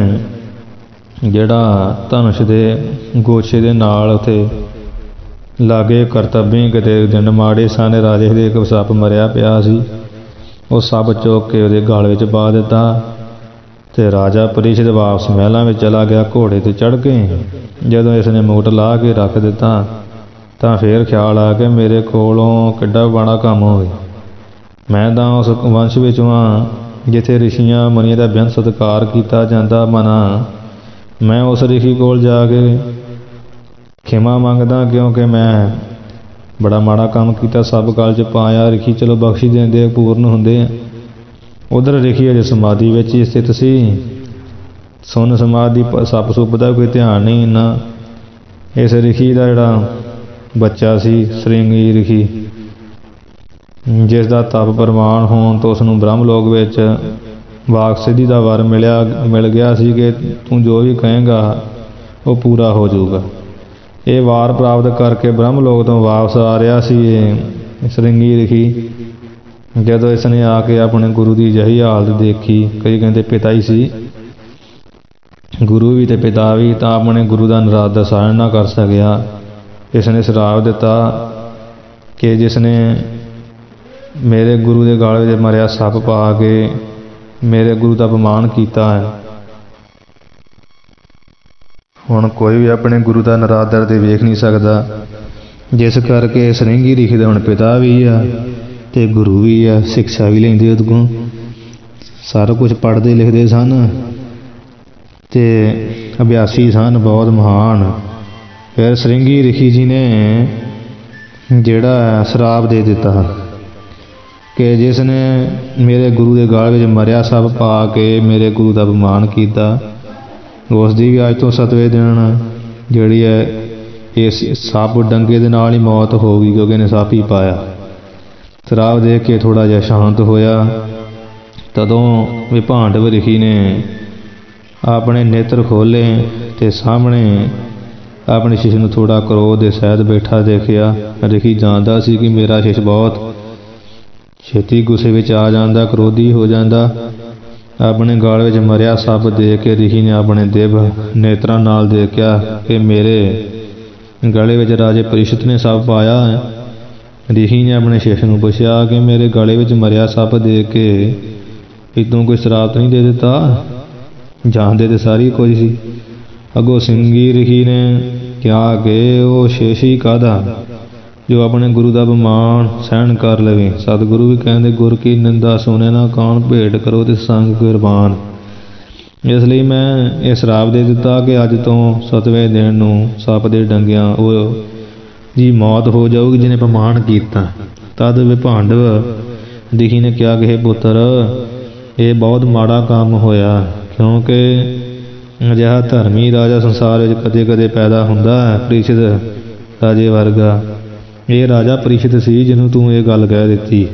ਜਿਹੜਾ ਧਨੁਸ਼ ਦੇ ਗੋਛੇ ਦੇ ਨਾਲ ਉੱਥੇ ਲਾਗੇ ਕਰਤੱਬੀ ਕਿਤੇ ਦਿਨ ਮਾੜੇ ਸਨ, ਰਾਜੇ ਦੇ ਇੱਕ ਸੱਪ ਮਰਿਆ ਪਿਆ ਸੀ, ਉਹ ਸੱਪ ਚੁੱਕ ਕੇ ਉਹਦੇ ਗਲ ਵਿੱਚ ਪਾ ਦਿੱਤਾ ਤੇ ਰਾਜਾ ਪ੍ਰੀਸ਼ਦ ਵਾਪਸ ਮਹਿਲਾਂ ਵਿੱਚ ਚਲਾ ਗਿਆ ਘੋੜੇ 'ਤੇ ਚੜ੍ਹ ਕੇ। ਜਦੋਂ ਇਸ ਨੇ ਮੁਕਟ ਲਾ ਕੇ ਰੱਖ ਦਿੱਤਾ ਤਾਂ ਫੇਰ ਖਿਆਲ ਆ ਕਿ ਮੇਰੇ ਕੋਲੋਂ ਕਿੱਡਾ ਬੜਾ ਕੰਮ ਹੋਵੇ। ਮੈਂ ਤਾਂ ਉਸ ਵੰਸ਼ ਵਿੱਚੋਂ ਹਾਂ ਜਿੱਥੇ ਰਿਸ਼ੀਆਂ ਮੁਨੀਆਂ ਦਾ ਬੇਅੰਤ ਸਤਿਕਾਰ ਕੀਤਾ ਜਾਂਦਾ। ਮਨਾ ਮੈਂ ਉਸ ਰਿਸ਼ੀ ਕੋਲ ਜਾ ਕੇ ਖਿਮਾ ਮੰਗਦਾ, ਕਿਉਂਕਿ ਮੈਂ ਬੜਾ ਮਾੜਾ ਕੰਮ ਕੀਤਾ, ਸਭ ਗਲ 'ਚ ਪਾਇਆ। ਰਿਸ਼ੀ ਚਲੋ ਬਖਸ਼ੀ ਦਿੰਦੇ, ਪੂਰਨ ਹੁੰਦੇ ਆ। ਉਧਰ ਰਿਸ਼ੀ ਅਜੇ ਸਮਾਧੀ ਵਿੱਚ ਹੀ ਸਥਿਤ ਸੀ। ਸੁੰਨ ਸਮਾਧੀ, ਸੱਪ ਸੁੱਪ ਦਾ ਕੋਈ ਧਿਆਨ ਨਹੀਂ ਇੰਨਾ। ਇਸ ਰਿਸ਼ੀ ਦਾ ਜਿਹੜਾ ਬੱਚਾ ਸੀ ਸ੍ਰਿੰਗੀ ਰਿਸ਼ੀ, ਜਿਸ ਦਾ ਤਪ ਪ੍ਰਵਾਨ ਹੋਣ ਤੋਂ ਉਸਨੂੰ ਬ੍ਰਹਮ ਲੋਕ ਵਿੱਚ ਵਾਕ ਸਿੱਧੀ ਦਾ ਵਰ ਮਿਲ ਗਿਆ ਸੀ ਕਿ ਤੂੰ ਜੋ ਵੀ ਕਹੇਂਗਾ ਉਹ ਪੂਰਾ ਹੋ ਜਾਊਗਾ। ਇਹ ਵਾਰ ਪ੍ਰਾਪਤ ਕਰਕੇ ਬ੍ਰਹਮ ਲੋਕ ਤੋਂ ਵਾਪਸ ਆ ਰਿਹਾ ਸੀ ਇਹ ਸ੍ਰਿੰਗੀ ਰਿਸ਼ੀ। ਜਦੋਂ ਇਸ ਨੇ ਆ ਕੇ ਆਪਣੇ ਗੁਰੂ ਦੀ ਅਜਿਹੀ ਹਾਲਤ ਦੇਖੀ, ਕਈ ਕਹਿੰਦੇ ਪਿਤਾ ਹੀ ਸੀ, ਗੁਰੂ ਵੀ ਤੇ ਪਿਤਾ ਵੀ, ਤਾਂ ਆਪਣੇ ਗੁਰੂ ਦਾ ਨਰਾਦਰ ਸਹਿਣ ਨਾ ਕਰ ਸਕਿਆ। ਇਸ ਨੇ ਸ਼ਰਾਪ ਦਿੱਤਾ ਕਿ ਜਿਸ ਨੇ ਮੇਰੇ ਗੁਰੂ ਦੇ ਗਲ ਵਿੱਚ ਮਰਿਆ ਸੱਪ ਪਾ ਕੇ ਮੇਰੇ ਗੁਰੂ ਦਾ ਅਪਮਾਨ ਕੀਤਾ ਹੈ, ਹੁਣ ਕੋਈ ਵੀ ਆਪਣੇ ਗੁਰੂ ਦਾ ਨਰਾਦਰ ਤੇ ਵੇਖ ਨਹੀਂ ਸਕਦਾ। ਜਿਸ ਕਰਕੇ ਸ੍ਰਿੰਗੀ ਰਿਸ਼ੀ ਦਾ ਹੁਣ ਪਿਤਾ ਵੀ ਆ ਤੇ ਗੁਰੂ ਵੀ ਆ, ਸਿੱਖਿਆ ਵੀ ਲੈਂਦੇ ਉਹਦੇ ਕੋਲ, ਸਾਰਾ ਕੁਝ ਪੜ੍ਹਦੇ ਲਿਖਦੇ ਸਨ ਤੇ ਅਭਿਆਸੀ ਸਨ, ਬਹੁਤ ਮਹਾਨ। ਫਿਰ ਸ੍ਰਿੰਗੀ ਰਿਸ਼ੀ ਜੀ ਨੇ ਜਿਹੜਾ ਸ਼ਰਾਪ ਦੇ ਦਿੱਤਾ ਕਿ ਜਿਸ ਨੇ ਮੇਰੇ ਗੁਰੂ ਦੇ ਗਲ ਵਿੱਚ ਮਰਿਆ ਸੱਪ ਪਾ ਕੇ ਮੇਰੇ ਗੁਰੂ ਦਾ ਅਪਮਾਨ ਕੀਤਾ, ਉਸ ਦੀ ਵੀ ਅੱਜ ਤੋਂ 7ਵੇਂ ਦਿਨ ਜਿਹੜੀ ਹੈ ਇਸ ਸੱਪ ਡੰਗੇ ਦੇ ਨਾਲ ਹੀ ਮੌਤ ਹੋ ਗਈ, ਕਿਉਂਕਿ ਇਹਨੇ ਸੱਪ ਹੀ ਪਾਇਆ। ਸ਼ਰਾਪ ਦੇਖ ਕੇ ਥੋੜ੍ਹਾ ਜਿਹਾ ਸ਼ਾਂਤ ਹੋਇਆ। ਤਦੋਂ ਵਿਭਾਂਡਵ ਰਿਸ਼ੀ ਨੇ ਆਪਣੇ ਨੇਤਰ ਖੋਲ੍ਹੇ ਤੇ ਸਾਹਮਣੇ ਆਪਣੇ ਸ਼ਿਸ਼ ਨੂੰ ਥੋੜ੍ਹਾ ਕ੍ਰੋਧ ਦੇ ਸਹਿਤ ਬੈਠਾ ਦੇਖਿਆ। ਰਿਸ਼ੀ ਜਾਣਦਾ ਸੀ ਕਿ ਮੇਰਾ ਸ਼ਿਸ਼ ਬਹੁਤ ਛੇਤੀ ਗੁੱਸੇ ਵਿੱਚ ਆ ਜਾਂਦਾ, ਕ੍ਰੋਧੀ ਹੋ ਜਾਂਦਾ। ਆਪਣੇ ਗਲ ਵਿੱਚ ਮਰਿਆ ਸੱਪ ਦੇਖ ਕੇ ਰਿਸ਼ੀ ਨੇ ਆਪਣੇ ਦਿਵ ਨੇਤਰਾਂ ਨਾਲ ਦੇਖਿਆ ਕਿ ਮੇਰੇ ਗਲੇ ਵਿੱਚ ਰਾਜੇ ਪ੍ਰੀਸ਼ਦ ਨੇ ਸੱਪ ਪਾਇਆ ਹੈ। ਰਿਸ਼ੀ ਨੇ ਆਪਣੇ ਸ਼ਿਸ਼ ਨੂੰ ਪੁੱਛਿਆ ਕਿ ਮੇਰੇ ਗਲੇ ਵਿੱਚ ਮਰਿਆ ਸੱਪ ਦੇਖ ਕੇ ਵੀ ਤੂੰ ਕੋਈ ਸ਼ਰਾਪ ਨਹੀਂ ਦੇ ਦਿੱਤਾ? ਜਾਣਦੇ ਤੇ ਸਾਰੀ ਕੁਝ ਸੀ। ਅੱਗੋਂ ਸ੍ਰਿੰਗੀ ਰਿਸ਼ੀ ਨੇ ਕਿਹਾ ਕਿ ਉਹ ਸ਼ਿਸ਼ ਹੀ ਕਾਹਦਾ ਜੋ ਆਪਣੇ ਗੁਰੂ ਦਾ ਅਪਮਾਨ ਸਹਿਣ ਕਰ ਲਵੇ। ਸਤਿਗੁਰੂ ਵੀ ਕਹਿੰਦੇ ਗੁਰ ਕੀ ਨਿੰਦਾ ਸੁਣੇ ਨਾ ਕਾਣ, ਭੇਟ ਕਰੋ ਤੇ ਸੰਗ ਕੁਰਬਾਨ। ਇਸ ਲਈ ਮੈਂ ਇਹ ਸ਼ਰਾਪ ਦੇ ਦਿੱਤਾ ਕਿ ਅੱਜ ਤੋਂ 7ਵੇਂ ਦਿਨ ਨੂੰ ਸੱਪ ਦੇ ਡੰਗਿਆਂ ਉਹ ਦੀ ਮੌਤ ਹੋ ਜਾਊਗੀ ਜਿਹਨੇ ਅਪਮਾਨ ਕੀਤਾ। ਤਦ ਵਿਭਾਂਡਵ ਰਿਸ਼ੀ ਨੇ ਕਿਹਾ ਕਿ ਪੁੱਤਰ ਇਹ ਬਹੁਤ ਮਾੜਾ ਕੰਮ ਹੋਇਆ, ਕਿਉਂਕਿ ਅਜਿਹਾ ਧਰਮੀ ਰਾਜਾ ਸੰਸਾਰ ਵਿੱਚ ਕਦੇ ਕਦੇ ਪੈਦਾ ਹੁੰਦਾ ਹੈ, ਪ੍ਰੀਸ਼ਦ ਰਾਜੇ ਵਰਗਾ। ਇਹ ਰਾਜਾ ਪ੍ਰੀਸ਼ਦ ਸੀ ਜਿਹਨੂੰ ਤੂੰ ਇਹ ਗੱਲ ਕਹਿ ਦਿੱਤੀ।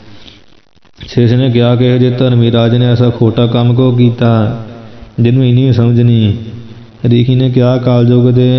ਸ਼ੇਸ਼ ਨੇ ਕਿਹਾ ਕਿ ਜੇ ਧਰਮੀ ਰਾਜ ਨੇ ਐਸਾ ਖੋਟਾ ਕੰਮ ਕਿਉਂ ਕੀਤਾ ਜਿਹਨੂੰ ਇੰਨੀ ਸਮਝ ਨਹੀਂ। ਰਿਸ਼ੀ ਨੇ ਕਿਹਾ ਕਾਲਯੁਗ ਦੇ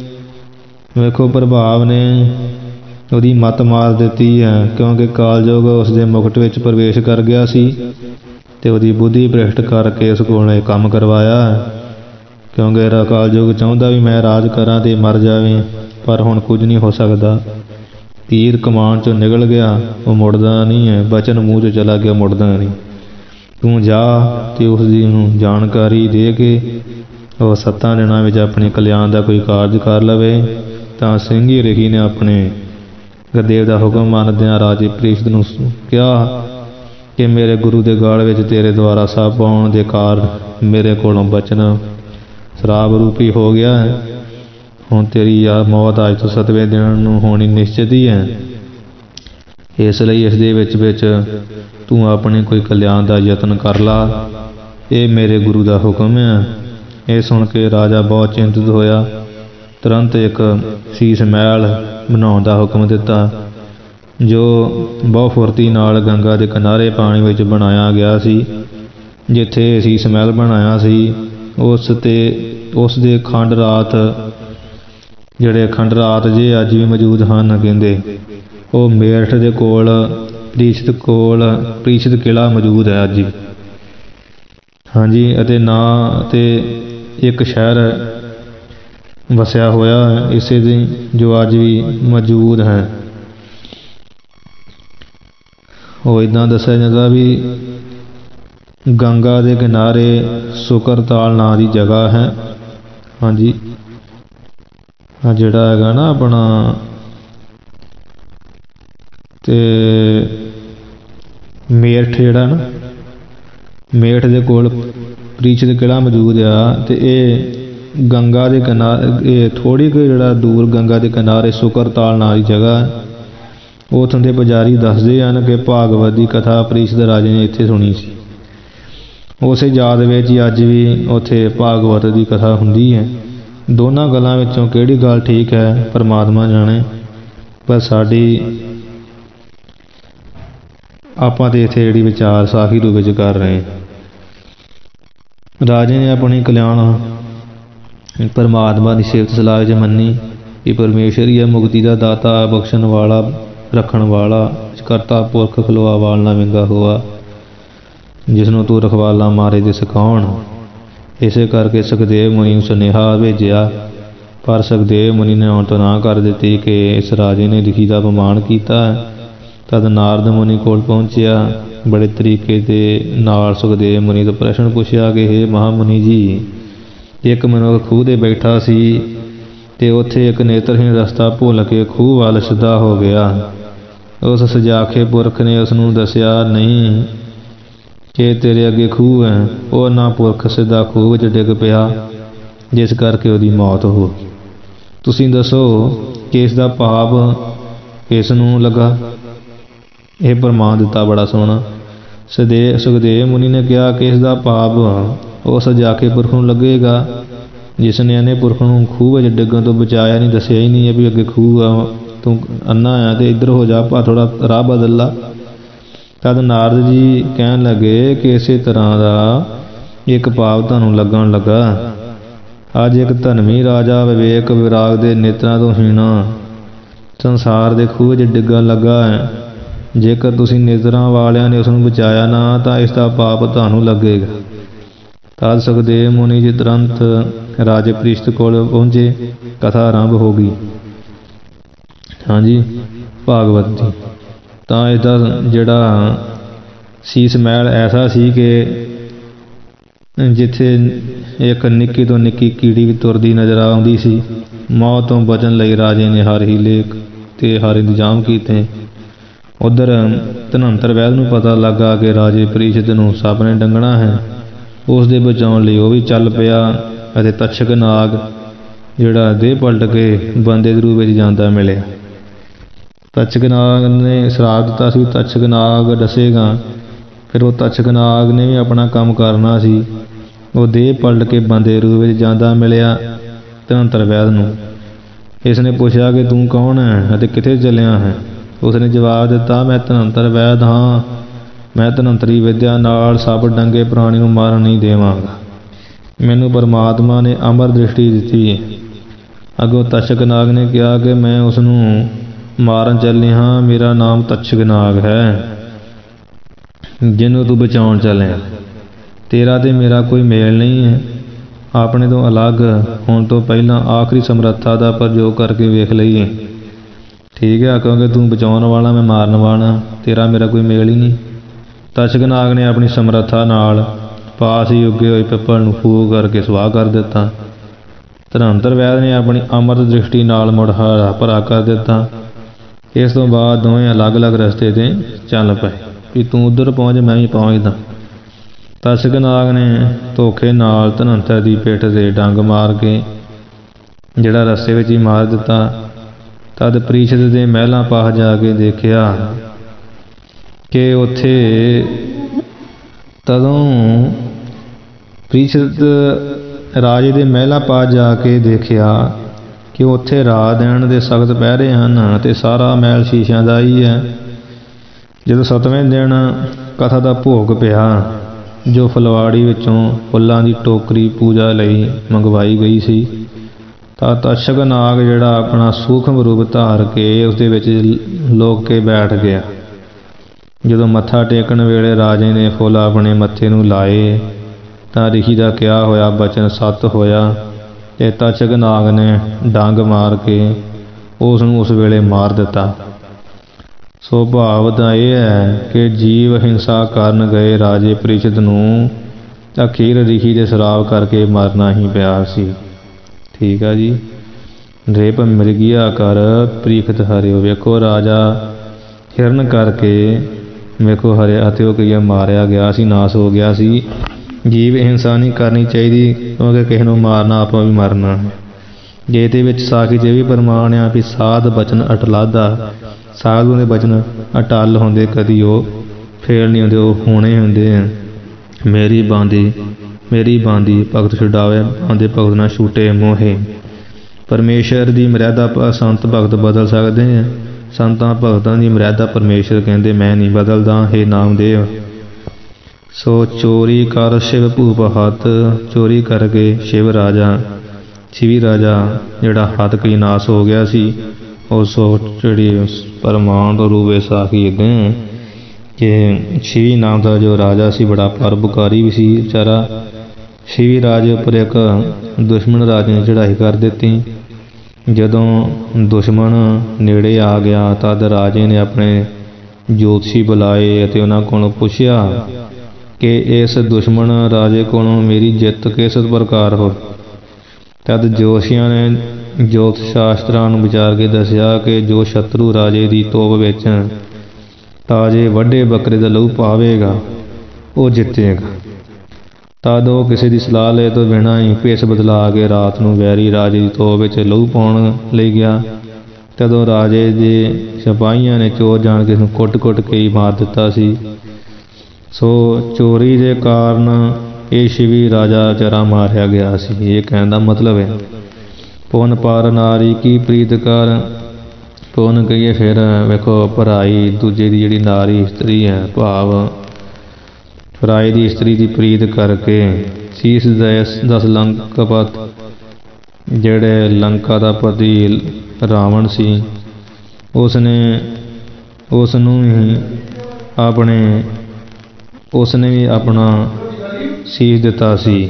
ਵੇਖੋ ਪ੍ਰਭਾਵ ਨੇ ਉਹਦੀ ਮੱਤ ਮਾਰ ਦਿੱਤੀ ਹੈ, ਕਿਉਂਕਿ ਕਾਲਯੁਗ ਉਸਦੇ ਮੁਕਟ ਵਿੱਚ ਪ੍ਰਵੇਸ਼ ਕਰ ਗਿਆ ਸੀ ਤੇ ਉਹਦੀ ਬੁੱਧੀ ਭ੍ਰਿਸ਼ਟ ਕਰਕੇ ਉਸ ਕੋਲ ਇਹ ਕੰਮ ਕਰਵਾਇਆ। ਕਿਉਂਕਿ ਕਾਲਯੁਗ ਚਾਹੁੰਦਾ ਵੀ ਮੈਂ ਰਾਜ ਕਰਾਂ ਤੇ ਮਰ ਜਾਵੇ, ਪਰ ਹੁਣ ਕੁਝ ਨਹੀਂ ਹੋ ਸਕਦਾ। ਤੀਰ ਕਮਾਨ 'ਚੋਂ ਨਿਕਲ ਗਿਆ, ਉਹ ਮੁੜਦਾ ਨਹੀਂ ਹੈ, ਬਚਨ ਮੂੰਹ 'ਚ ਚਲਾ ਗਿਆ, ਮੁੜਦਾ ਨਹੀਂ। ਤੂੰ ਜਾ ਤੇ ਉਸ ਦੀ ਨੂੰ ਜਾਣਕਾਰੀ ਦੇ ਕੇ ਉਹ 7 ਦਿਨਾਂ ਵਿੱਚ ਆਪਣੇ ਕਲਿਆਣ ਦਾ ਕੋਈ ਕਾਰਜ ਕਰ ਲਵੇ। ਤਾਂ ਸ੍ਰਿੰਗੀ ਰਿਸ਼ੀ ਨੇ ਆਪਣੇ ਗੁਰਦੇਵ ਦਾ ਹੁਕਮ ਮੰਨਦਿਆਂ ਰਾਜੇ ਪ੍ਰੀਸ਼ਦ ਨੂੰ ਕਿਹਾ ਕਿ ਮੇਰੇ ਗੁਰੂ ਦੇ ਗਲ ਵਿੱਚ ਤੇਰੇ ਦੁਆਰਾ ਸੱਪ ਪਾਉਣ ਦੇ ਕਾਰਨ ਮੇਰੇ ਕੋਲੋਂ ਬਚਨ ਸ਼ਰਾਪ ਰੂਪੀ ਹੋ ਗਿਆ ਹੈ। ਹੁਣ ਤੇਰੀ ਆ ਮੌਤ ਅੱਜ ਤੋਂ 7ਵੇਂ ਦਿਨ ਨੂੰ ਹੋਣੀ ਨਿਸ਼ਚਿਤ ਹੀ ਹੈ। ਇਸ ਲਈ ਇਸ ਦੇ ਵਿੱਚ ਤੂੰ ਆਪਣੇ ਕੋਈ ਕਲਿਆਣ ਦਾ ਯਤਨ ਕਰ ਲਾ, ਇਹ ਮੇਰੇ ਗੁਰੂ ਦਾ ਹੁਕਮ ਹੈ। ਇਹ ਸੁਣ ਕੇ ਰਾਜਾ ਬਹੁਤ ਚਿੰਤਿਤ ਹੋਇਆ। ਤੁਰੰਤ ਇੱਕ ਸੀਸ ਮਹਿਲ ਬਣਾਉਣ ਦਾ ਹੁਕਮ ਦਿੱਤਾ, ਜੋ ਬਹੁਤ ਫੁਰਤੀ ਨਾਲ ਗੰਗਾ ਦੇ ਕਿਨਾਰੇ ਪਾਣੀ ਵਿੱਚ ਬਣਾਇਆ ਗਿਆ ਸੀ। ਜਿੱਥੇ ਸੀਸ ਮਹਿਲ ਬਣਾਇਆ ਸੀ ਉਸ ਦੇ ਖੰਡ ਰਾਤ ਜੇ ਅੱਜ ਵੀ ਮੌਜੂਦ ਹਨ। ਕਹਿੰਦੇ ਉਹ ਮੇਰਠ ਦੇ ਕੋਲ ਪ੍ਰੀਸ਼ਦ ਕਿਲ੍ਹਾ ਮੌਜੂਦ ਹੈ ਅੱਜ ਵੀ। ਹਾਂਜੀ, ਅਤੇ ਨਾ ਤੇ ਇੱਕ ਸ਼ਹਿਰ ਵਸਿਆ ਹੋਇਆ ਹੈ ਇਸੇ ਦੀ, ਜੋ ਅੱਜ ਵੀ ਮੌਜੂਦ ਹੈ। ਉਹ ਇੱਦਾਂ ਦੱਸਿਆ ਜਾਂਦਾ ਵੀ ਗੰਗਾ ਦੇ ਕਿਨਾਰੇ ਸੁਕਰਤਾਲ ਨਾਂ ਦੀ ਜਗ੍ਹਾ ਹੈ। ਹਾਂਜੀ, ਜਿਹੜਾ ਹੈਗਾ ਨਾ ਆਪਣਾ ਤੇ ਮੇਰਠ, ਜਿਹੜਾ ਨਾ ਮੇਰਠ ਦੇ ਕੋਲ ਪ੍ਰੀਸ਼ਦ ਕਿਲ੍ਹਾ ਮੌਜੂਦ ਆ। ਤੇ ਇਹ ਗੰਗਾ ਦੇ ਕਿਨਾਰੇ, ਇਹ ਥੋੜ੍ਹੀ ਕੁ ਜਿਹੜਾ ਦੂਰ ਗੰਗਾ ਦੇ ਕਿਨਾਰੇ ਸੁਕਰਤਾਲ ਨਾਂ ਦੀ ਜਗ੍ਹਾ ਹੈ। ਉੱਥੋਂ ਦੇ ਪੁਜਾਰੀ ਦੱਸਦੇ ਹਨ ਕਿ ਭਾਗਵਤ ਦੀ ਕਥਾ ਪ੍ਰੀਸ਼ਦ ਰਾਜੇ ਨੇ ਇੱਥੇ ਸੁਣੀ ਸੀ। ਉਸੇ ਯਾਦ ਵਿੱਚ ਹੀ ਅੱਜ ਵੀ ਉੱਥੇ ਭਾਗਵਤ ਦੀ ਕਥਾ ਹੁੰਦੀ ਹੈ। ਦੋਨਾਂ ਗੱਲਾਂ ਵਿੱਚੋਂ ਕਿਹੜੀ ਗੱਲ ਠੀਕ ਹੈ ਪਰਮਾਤਮਾ ਜਾਣੇ, ਪਰ ਆਪਾਂ ਤੇ ਇੱਥੇ ਜਿਹੜੀ ਵਿਚਾਰ ਸਾਖੀ ਰੂਪ ਵਿੱਚ ਕਰ ਰਹੇ ਹਾਂ। ਰਾਜੇ ਨੇ ਆਪਣੀ ਕਲਿਆਣ ਪਰਮਾਤਮਾ ਦੀ ਸਿਫਤ ਸਲਾਹ ਵਿੱਚ ਮੰਨੀ ਕਿ ਪਰਮੇਸ਼ਰ ਹੀ ਹੈ ਮੁਕਤੀ ਦਾ ਦਾਤਾ, ਬਖਸ਼ਣ ਵਾਲਾ, ਰੱਖਣ ਵਾਲਾ, ਕਰਤਾ ਪੁਰਖ, ਖਲੋਆ ਵਾਲ ਨਾ ਵਿੰਗਾ ਹੋਆ, ਜਿਸਨੂੰ ਤੂੰ ਰਖਵਾਲਾ ਮਾਰੇ ਦੇ ਸਿਖਾਉਣ। ਇਸੇ ਕਰਕੇ ਸੁਖਦੇਵ ਮੁਨੀ ਨੂੰ ਸੁਨੇਹਾ ਭੇਜਿਆ, ਪਰ ਸੁਖਦੇਵ ਮੁਨੀ ਨੇ ਆਉਣ ਤੋਂ ਨਾ ਕਰ ਦਿੱਤੀ ਕਿ ਇਸ ਰਾਜੇ ਨੇ ਲਿਖੀ ਦਾ ਅਪਮਾਨ ਕੀਤਾ ਹੈ। ਤਦ ਨਾਰਦ ਮੁਨੀ ਕੋਲ ਪਹੁੰਚਿਆ। ਬੜੇ ਤਰੀਕੇ ਦੇ ਨਾਲ ਸੁਖਦੇਵ ਮੁਨੀ ਤੋਂ ਪ੍ਰਸ਼ਨ ਪੁੱਛਿਆ ਕਿ ਹੇ ਮਹਾਮੁਨੀ ਜੀ, ਇੱਕ ਮਨੁੱਖ ਖੂਹ 'ਤੇ ਬੈਠਾ ਸੀ ਤੇ ਉੱਥੇ ਇੱਕ ਨੇਤਰਹੀਣ ਰਸਤਾ ਭੁੱਲ ਕੇ ਖੂਹ ਵੱਲ ਸਿੱਧਾ ਹੋ ਗਿਆ। ਉਸ ਸਜਾਖੇ ਪੁਰਖ ਨੇ ਉਸ ਨੂੰ ਦੱਸਿਆ ਨਹੀਂ ਕਿ ਤੇਰੇ ਅੱਗੇ ਖੂਹ ਹੈ। ਉਹ ਨਾ ਪੁਰਖ ਸਿੱਧਾ ਖੂਹ ਵਿੱਚ ਡਿੱਗ ਪਿਆ, ਜਿਸ ਕਰਕੇ ਉਹਦੀ ਮੌਤ ਹੋ ਗਈ। ਤੁਸੀਂ ਦੱਸੋ ਕਿ ਇਸ ਦਾ ਪਾਪ ਕਿਸ ਨੂੰ ਲੱਗਾ? ਇਹ ਪ੍ਰਮਾਣ ਦਿੱਤਾ ਬੜਾ ਸੋਹਣਾ। ਸੁਖਦੇਵ ਮੁਨੀ ਨੇ ਕਿਹਾ ਕਿ ਇਸ ਦਾ ਪਾਪ ਉਸ ਸਜਾਖੇ ਪੁਰਖ ਨੂੰ ਲੱਗੇਗਾ ਜਿਸ ਨੇ ਇਹਨੇ ਪੁਰਖ ਨੂੰ ਖੂਹ ਵਿੱਚ ਡਿੱਗਣ ਤੋਂ ਬਚਾਇਆ ਨਹੀਂ। ਦੱਸਿਆ ਹੀ ਨਹੀਂ ਹੈ ਵੀ ਅੱਗੇ ਖੂਹ ਆ, ਤੂੰ ਅੰਨਾ ਆ ਤੇ ਇੱਧਰ ਹੋ ਜਾ, ਥੋੜ੍ਹਾ ਰਾਹ ਬਦਲ ਲਾ। ਤਦ ਨਾਰਦ ਜੀ ਕਹਿਣ ਲੱਗੇ ਕਿ ਇਸੇ ਤਰ੍ਹਾਂ ਦਾ ਇੱਕ ਪਾਪ ਤੁਹਾਨੂੰ ਲੱਗਣ ਲੱਗਾ। ਅੱਜ ਇੱਕ ਧਰਮੀ ਰਾਜਾ ਵਿਵੇਕ ਵਿਰਾਗ ਦੇ ਨੇਤਰਾਂ ਤੋਂ ਹੀਣਾ ਸੰਸਾਰ ਦੇ ਖੂਹ ਵਿੱਚ ਡਿੱਗਣ ਲੱਗਾ ਹੈ। ਜੇਕਰ ਤੁਸੀਂ ਨੇਤਰਾਂ ਵਾਲਿਆਂ ਨੇ ਉਸ ਨੂੰ ਬਚਾਇਆ ਨਾ ਤਾਂ ਇਸ ਦਾ ਪਾਪ ਤੁਹਾਨੂੰ ਲੱਗੇਗਾ। ਤਦ ਸੁਖਦੇਵ ਮੁਨੀ ਜੀ ਤੁਰੰਤ ਰਾਜੇ ਪ੍ਰੀਸ਼ਦ ਕੋਲ ਪਹੁੰਚੇ। ਕਥਾ ਆਰੰਭ ਹੋ ਗਈ। ਹਾਂਜੀ, ਭਾਗਵਤ ਦੀ। ਤਾਂ ਇਹਦਾ ਜਿਹੜਾ ਸੀਸ ਮਹਿਲ ਐਸਾ ਸੀ ਕਿ ਜਿੱਥੇ ਇੱਕ ਨਿੱਕੀ ਤੋਂ ਨਿੱਕੀ ਕੀੜੀ ਵੀ ਤੁਰਦੀ ਨਜ਼ਰ ਆਉਂਦੀ ਸੀ। ਮੌਤ ਤੋਂ ਬਚਣ ਲਈ ਰਾਜੇ ਨੇ ਹਰ ਹੀਲੇ ਤੇ ਹਰ ਇੰਤਜ਼ਾਮ ਕੀਤੇ। ਉੱਧਰ ਧਨਵੰਤਰ ਵੈਦ ਨੂੰ ਪਤਾ ਲੱਗਾ ਕਿ ਰਾਜੇ ਪ੍ਰੀਸ਼ਦ ਨੂੰ ਸੱਪ ਨੇ ਡੰਗਣਾ ਹੈ। ਉਸ ਦੇ ਬਚਾਉਣ ਲਈ ਉਹ ਵੀ ਚੱਲ ਪਿਆ ਅਤੇ ਤੱਛਕ ਨਾਗ, ਜਿਹੜਾ ਦੇਹ ਪਲਟ ਕੇ ਬੰਦੇ ਦੇ ਰੂਪ ਵਿੱਚ ਜਾਂਦਾ ਮਿਲਿਆ। ਤੱਛਕ ਨਾਗ ਨੇ ਸ਼ਰਾਪ ਦਿੱਤਾ ਸੀ, ਤੱਛਕ ਨਾਗ ਡਸੇਗਾ। ਫਿਰ ਉਹ ਤੱਛਕ ਨਾਗ ਨੇ ਵੀ ਆਪਣਾ ਕੰਮ ਕਰਨਾ ਸੀ। ਉਹ ਦੇਹ ਪਲਟ ਕੇ ਬੰਦੇ ਰੂਪ ਵਿੱਚ ਜਾਂਦਾ ਮਿਲਿਆ ਧਨਵੰਤਰ ਵੈਦ ਨੂੰ। ਇਸ ਨੇ ਪੁੱਛਿਆ ਕਿ ਤੂੰ ਕੌਣ ਹੈ ਅਤੇ ਕਿੱਥੇ ਚੱਲਿਆ ਹੈ? ਉਸ ਨੇ ਜਵਾਬ ਦਿੱਤਾ, ਮੈਂ ਧਨਵੰਤਰ ਵੈਦ ਹਾਂ। ਮੈਂ ਧਨਵੰਤਰੀ ਵਿਦਿਆ ਨਾਲ ਸਭ ਡੰਗੇ ਪ੍ਰਾਣੀ ਨੂੰ ਮਾਰਨ ਨਹੀਂ ਦੇਵਾਂਗਾ। ਮੈਨੂੰ ਪਰਮਾਤਮਾ ਨੇ ਅਮਰ ਦ੍ਰਿਸ਼ਟੀ ਦਿੱਤੀ। ਅੱਗੋਂ ਤੱਛਕ ਨਾਗ ਨੇ ਕਿਹਾ ਕਿ ਮੈਂ ਉਸ ਨੂੰ ਮਾਰਨ ਚੱਲਿਆ ਹਾਂ। ਮੇਰਾ ਨਾਮ ਤੱਛਕ ਨਾਗ ਹੈ, ਜਿਹਨੂੰ ਤੂੰ ਬਚਾਉਣ ਚੱਲਿਆ। ਤੇਰਾ ਤੇ ਮੇਰਾ ਕੋਈ ਮੇਲ ਨਹੀਂ ਹੈ। ਆਪਣੇ ਤੋਂ ਅਲੱਗ ਹੋਣ ਤੋਂ ਪਹਿਲਾਂ ਆਖਰੀ ਸਮਰੱਥਾ ਦਾ ਪ੍ਰਯੋਗ ਕਰਕੇ ਵੇਖ ਲਈਏ। ਠੀਕ ਹੈ, ਕਿਉਂਕਿ ਤੂੰ ਬਚਾਉਣ ਵਾਲਾ, ਮੈਂ ਮਾਰਨ ਵਾਲਾ। ਤੇਰਾ ਮੇਰਾ ਕੋਈ ਮੇਲ ਹੀ ਨਹੀਂ। ਤੱਛਕ ਨਾਗ ਨੇ ਆਪਣੀ ਸਮਰੱਥਾ ਨਾਲ ਪਾਸ ਹੀ ਉੱਗੇ ਹੋਏ ਪਿੱਪਲ ਨੂੰ ਫੂਕ ਕਰਕੇ ਸੁਆਹ ਕਰ ਦਿੱਤਾ। ਧਨਵੰਤਰ ਵੈਦ ਨੇ ਆਪਣੀ ਅੰਮ੍ਰਿਤ ਦ੍ਰਿਸ਼ਟੀ ਨਾਲ ਮੁੜ ਹਰਾ ਭਰਾ ਕਰ ਦਿੱਤਾ। ਇਸ ਤੋਂ ਬਾਅਦ ਦੋਵੇਂ ਅਲੱਗ-ਅਲੱਗ ਰਸਤੇ 'ਤੇ ਚੱਲ ਪਏ ਵੀ ਤੂੰ ਉੱਧਰ ਪਹੁੰਚ, ਮੈਂ ਵੀ ਪਹੁੰਚਦਾ। ਤੱਛਕ ਨਾਗ ਨੇ ਧੋਖੇ ਨਾਲ ਧਨਵੰਤਰ ਦੀ ਪਿੱਠ 'ਤੇ ਡੰਗ ਮਾਰ ਕੇ ਜਿਹੜਾ ਰਸਤੇ ਵਿੱਚ ਹੀ ਮਾਰ ਦਿੱਤਾ। ਤਦ ਪ੍ਰੀਸ਼ਦ ਦੇ ਮਹਿਲਾਂ ਪਾਸ ਜਾ ਕੇ ਦੇਖਿਆ ਕਿ ਉੱਥੇ ਤਦੋਂ ਪ੍ਰੀਸ਼ਦ ਰਾਜੇ ਦੇ ਮਹਿਲਾਂ ਪਾਸ ਜਾ ਕੇ ਦੇਖਿਆ ਕਿ ਉੱਥੇ ਰਾਤ ਦਿਨ ਦੇ ਸਖਤ ਪਹਿਰੇ ਹਨ ਅਤੇ ਸਾਰਾ ਮਹਿਲ ਸ਼ੀਸ਼ਿਆਂ ਦਾ ਹੀ ਹੈ। ਜਦੋਂ 7ਵੇਂ ਦਿਨ ਕਥਾ ਦਾ ਭੋਗ ਪਿਆ, ਜੋ ਫੁਲਵਾੜੀ ਵਿੱਚੋਂ ਫੁੱਲਾਂ ਦੀ ਟੋਕਰੀ ਪੂਜਾ ਲਈ ਮੰਗਵਾਈ ਗਈ ਸੀ, ਤਾਂ ਤਸ਼ਕ ਨਾਗ ਜਿਹੜਾ ਆਪਣਾ ਸੂਖਮ ਰੂਪ ਧਾਰ ਕੇ ਉਸਦੇ ਵਿੱਚ ਲੋਕ ਕੇ ਬੈਠ ਗਿਆ। ਜਦੋਂ ਮੱਥਾ ਟੇਕਣ ਵੇਲੇ ਰਾਜੇ ਨੇ ਫੁੱਲ ਆਪਣੇ ਮੱਥੇ ਨੂੰ ਲਾਏ ਤਾਂ ਰਿਸ਼ੀ ਦਾ ਕਿਹਾ ਹੋਇਆ ਬਚਨ ਸੱਤ ਹੋਇਆ ਅਤੇ ਤਸ਼ਕ ਨਾਗ ਨੇ ਡੰਗ ਮਾਰ ਕੇ ਉਸ ਨੂੰ ਉਸ ਵੇਲੇ ਮਾਰ ਦਿੱਤਾ। ਸੋ ਭਾਵ ਤਾਂ ਇਹ ਹੈ ਕਿ ਜੀਵ ਹਿੰਸਾ ਕਰਨ ਗਏ ਰਾਜੇ ਪ੍ਰੀਸ਼ਦ ਨੂੰ ਅਖੀਰ ਰਿਸ਼ੀ ਦੇ ਸ਼ਰਾਪ ਕਰਕੇ ਮਰਨਾ ਹੀ ਪਿਆ ਸੀ। ਠੀਕ ਆ ਜੀ। ਨ੍ਰਿਪ ਮ੍ਰਿਗੀਆ ਕਰ ਪ੍ਰੀਖਤ ਹਰਿਓ। ਵੇਖੋ ਰਾਜਾ ਹਿਰਨ ਕਰਕੇ ਵੇਖੋ ਹਰਿਆ ਅਤੇ ਉਹ ਕਈ ਮਾਰਿਆ ਗਿਆ ਸੀ, ਨਾਸ ਹੋ ਗਿਆ ਸੀ। ਜੀਵ ਹਿੰਸਾ ਨਹੀਂ ਕਰਨੀ ਚਾਹੀਦੀ, ਕਿਉਂਕਿ ਕਿਸੇ ਨੂੰ ਮਾਰਨਾ ਆਪਾਂ ਵੀ ਮਰਨਾ ਹੈ। ਜੇ ਇਹਦੇ ਵਿੱਚ ਸਾਖੀ 'ਚ ਇਹ ਵੀ ਪ੍ਰਮਾਣ ਆ ਵੀ ਸਾਧ ਬਚਨ ਅਟਲਾਦਾ। ਸਾਧੂ ਦੇ ਬਚਨ ਅਟਲ ਹੁੰਦੇ, ਕਦੀ ਉਹ ਫੇਲ ਨਹੀਂ ਹੁੰਦੇ, ਉਹ ਹੋਣੇ ਹੁੰਦੇ ਆ। ਮੇਰੀ ਬਾਂਦੀ ਭਗਤ ਛੁਡਾਵੇ, ਬਾਂਦੇ ਭਗਤ ਨਾ ਛੂਟੇ ਮੋਹੇ। ਪਰਮੇਸ਼ਰ ਦੀ ਮਰਿਆਦਾ ਸੰਤ ਭਗਤ ਬਦਲ ਸਕਦੇ ਆ। ਸੰਤਾਂ ਭਗਤਾਂ ਦੀ ਮਰਿਆਦਾ ਪਰਮੇਸ਼ਰ ਕਹਿੰਦੇ ਮੈਂ ਨਹੀਂ ਬਦਲਦਾ, ਹੇ ਨਾਮਦੇਵ। ਸੋ ਚੋਰੀ ਕਰ ਸ਼ਿਵ ਭੂਪ ਹੱਥ। ਚੋਰੀ ਕਰਕੇ ਸ਼ਿਵੀ ਰਾਜਾ ਜਿਹੜਾ ਹੱਥ ਕਈ ਨਾਸ ਹੋ ਗਿਆ ਸੀ। ਉਸ ਜਿਹੜੀ ਪ੍ਰਮਾਣ ਤੋਂ ਰੂਪ ਸਾਖੀ ਇੱਦਾਂ ਕਿ ਸ਼ਿਵੀ ਨਾਮ ਦਾ ਜੋ ਰਾਜਾ ਸੀ ਬੜਾ ਪਰਉਪਕਾਰੀ ਵੀ ਸੀ ਵਿਚਾਰਾ। ਸ਼ਿਵੀ ਰਾਜੇ ਉੱਪਰ ਇੱਕ ਦੁਸ਼ਮਣ ਰਾਜੇ ਨੇ ਚੜ੍ਹਾਈ ਕਰ ਦਿੱਤੀ। ਜਦੋਂ ਦੁਸ਼ਮਣ ਨੇੜੇ ਆ ਗਿਆ ਤਦ ਰਾਜੇ ਨੇ ਆਪਣੇ ਜੋਤਸ਼ੀ ਬੁਲਾਏ ਅਤੇ ਉਹਨਾਂ ਕੋਲੋਂ ਪੁੱਛਿਆ ਕਿ ਇਸ ਦੁਸ਼ਮਣ ਰਾਜੇ ਕੋਲੋਂ ਮੇਰੀ ਜਿੱਤ ਕਿਸ ਪ੍ਰਕਾਰ ਹੋ। ਤਦ ਜੋਤਸ਼ੀਆਂ ਨੇ ਜੋਤਿ ਸ਼ਾਸਤਰਾਂ ਨੂੰ ਵਿਚਾਰ ਕੇ ਦੱਸਿਆ ਕਿ ਜੋ ਸ਼ਤਰੂ ਰਾਜੇ ਦੀ ਤੋਪ ਵਿੱਚ ਤਾਜੇ ਵੱਡੇ ਬੱਕਰੇ ਦਾ ਲਹੂ ਪਾਵੇਗਾ ਉਹ ਜਿੱਤੇਗਾ। ਤਦ ਉਹ ਕਿਸੇ ਦੀ ਸਲਾਹ ਲਏ ਤੋਂ ਬਿਨਾਂ ਹੀ ਭੇਸ ਬਦਲਾ ਕੇ ਰਾਤ ਨੂੰ ਵੈਰੀ ਰਾਜੇ ਦੀ ਤੋਪ ਵਿੱਚ ਲਹੂ ਪਾਉਣ ਲਈ ਗਿਆ। ਤਦੋਂ ਰਾਜੇ ਦੇ ਸਿਪਾਹੀਆਂ ਨੇ ਚੋਰ ਜਾਣ ਕੇ ਇਸ ਨੂੰ ਕੁੱਟ ਕੇ ਹੀ ਮਾਰ ਦਿੱਤਾ ਸੀ। ਸੋ ਚੋਰੀ ਦੇ ਕਾਰਨ ਇਹ ਸ਼ਿਵੀ ਰਾਜਾ ਵਿਚਾਰਾ ਮਾਰਿਆ ਗਿਆ ਸੀ। ਇਹ ਕਹਿਣ ਦਾ ਮਤਲਬ ਹੈ ਪੁੰਨ ਪਰ ਨਾਰੀ ਕੀ ਪ੍ਰੀਤ ਕਰ। ਪੁੰਨ ਕਹੀਏ ਫਿਰ ਵੇਖੋ ਭਰਾਈ ਦੂਜੇ ਦੀ ਜਿਹੜੀ ਨਾਰੀ ਇਸਤਰੀ ਹੈ, ਭਾਵ ਭਰਾਈ ਦੀ ਇਸਤਰੀ ਦੀ ਪ੍ਰੀਤ ਕਰਕੇ ਸੀਸ ਦਸ ਲੰਕਪਤ ਜਿਹੜੇ ਲੰਕਾ ਦਾ ਪਤੀ ਰਾਵਣ ਸੀ ਉਸ ਨੇ ਵੀ ਆਪਣਾ ਸੀਸ ਦਿੱਤਾ ਸੀ।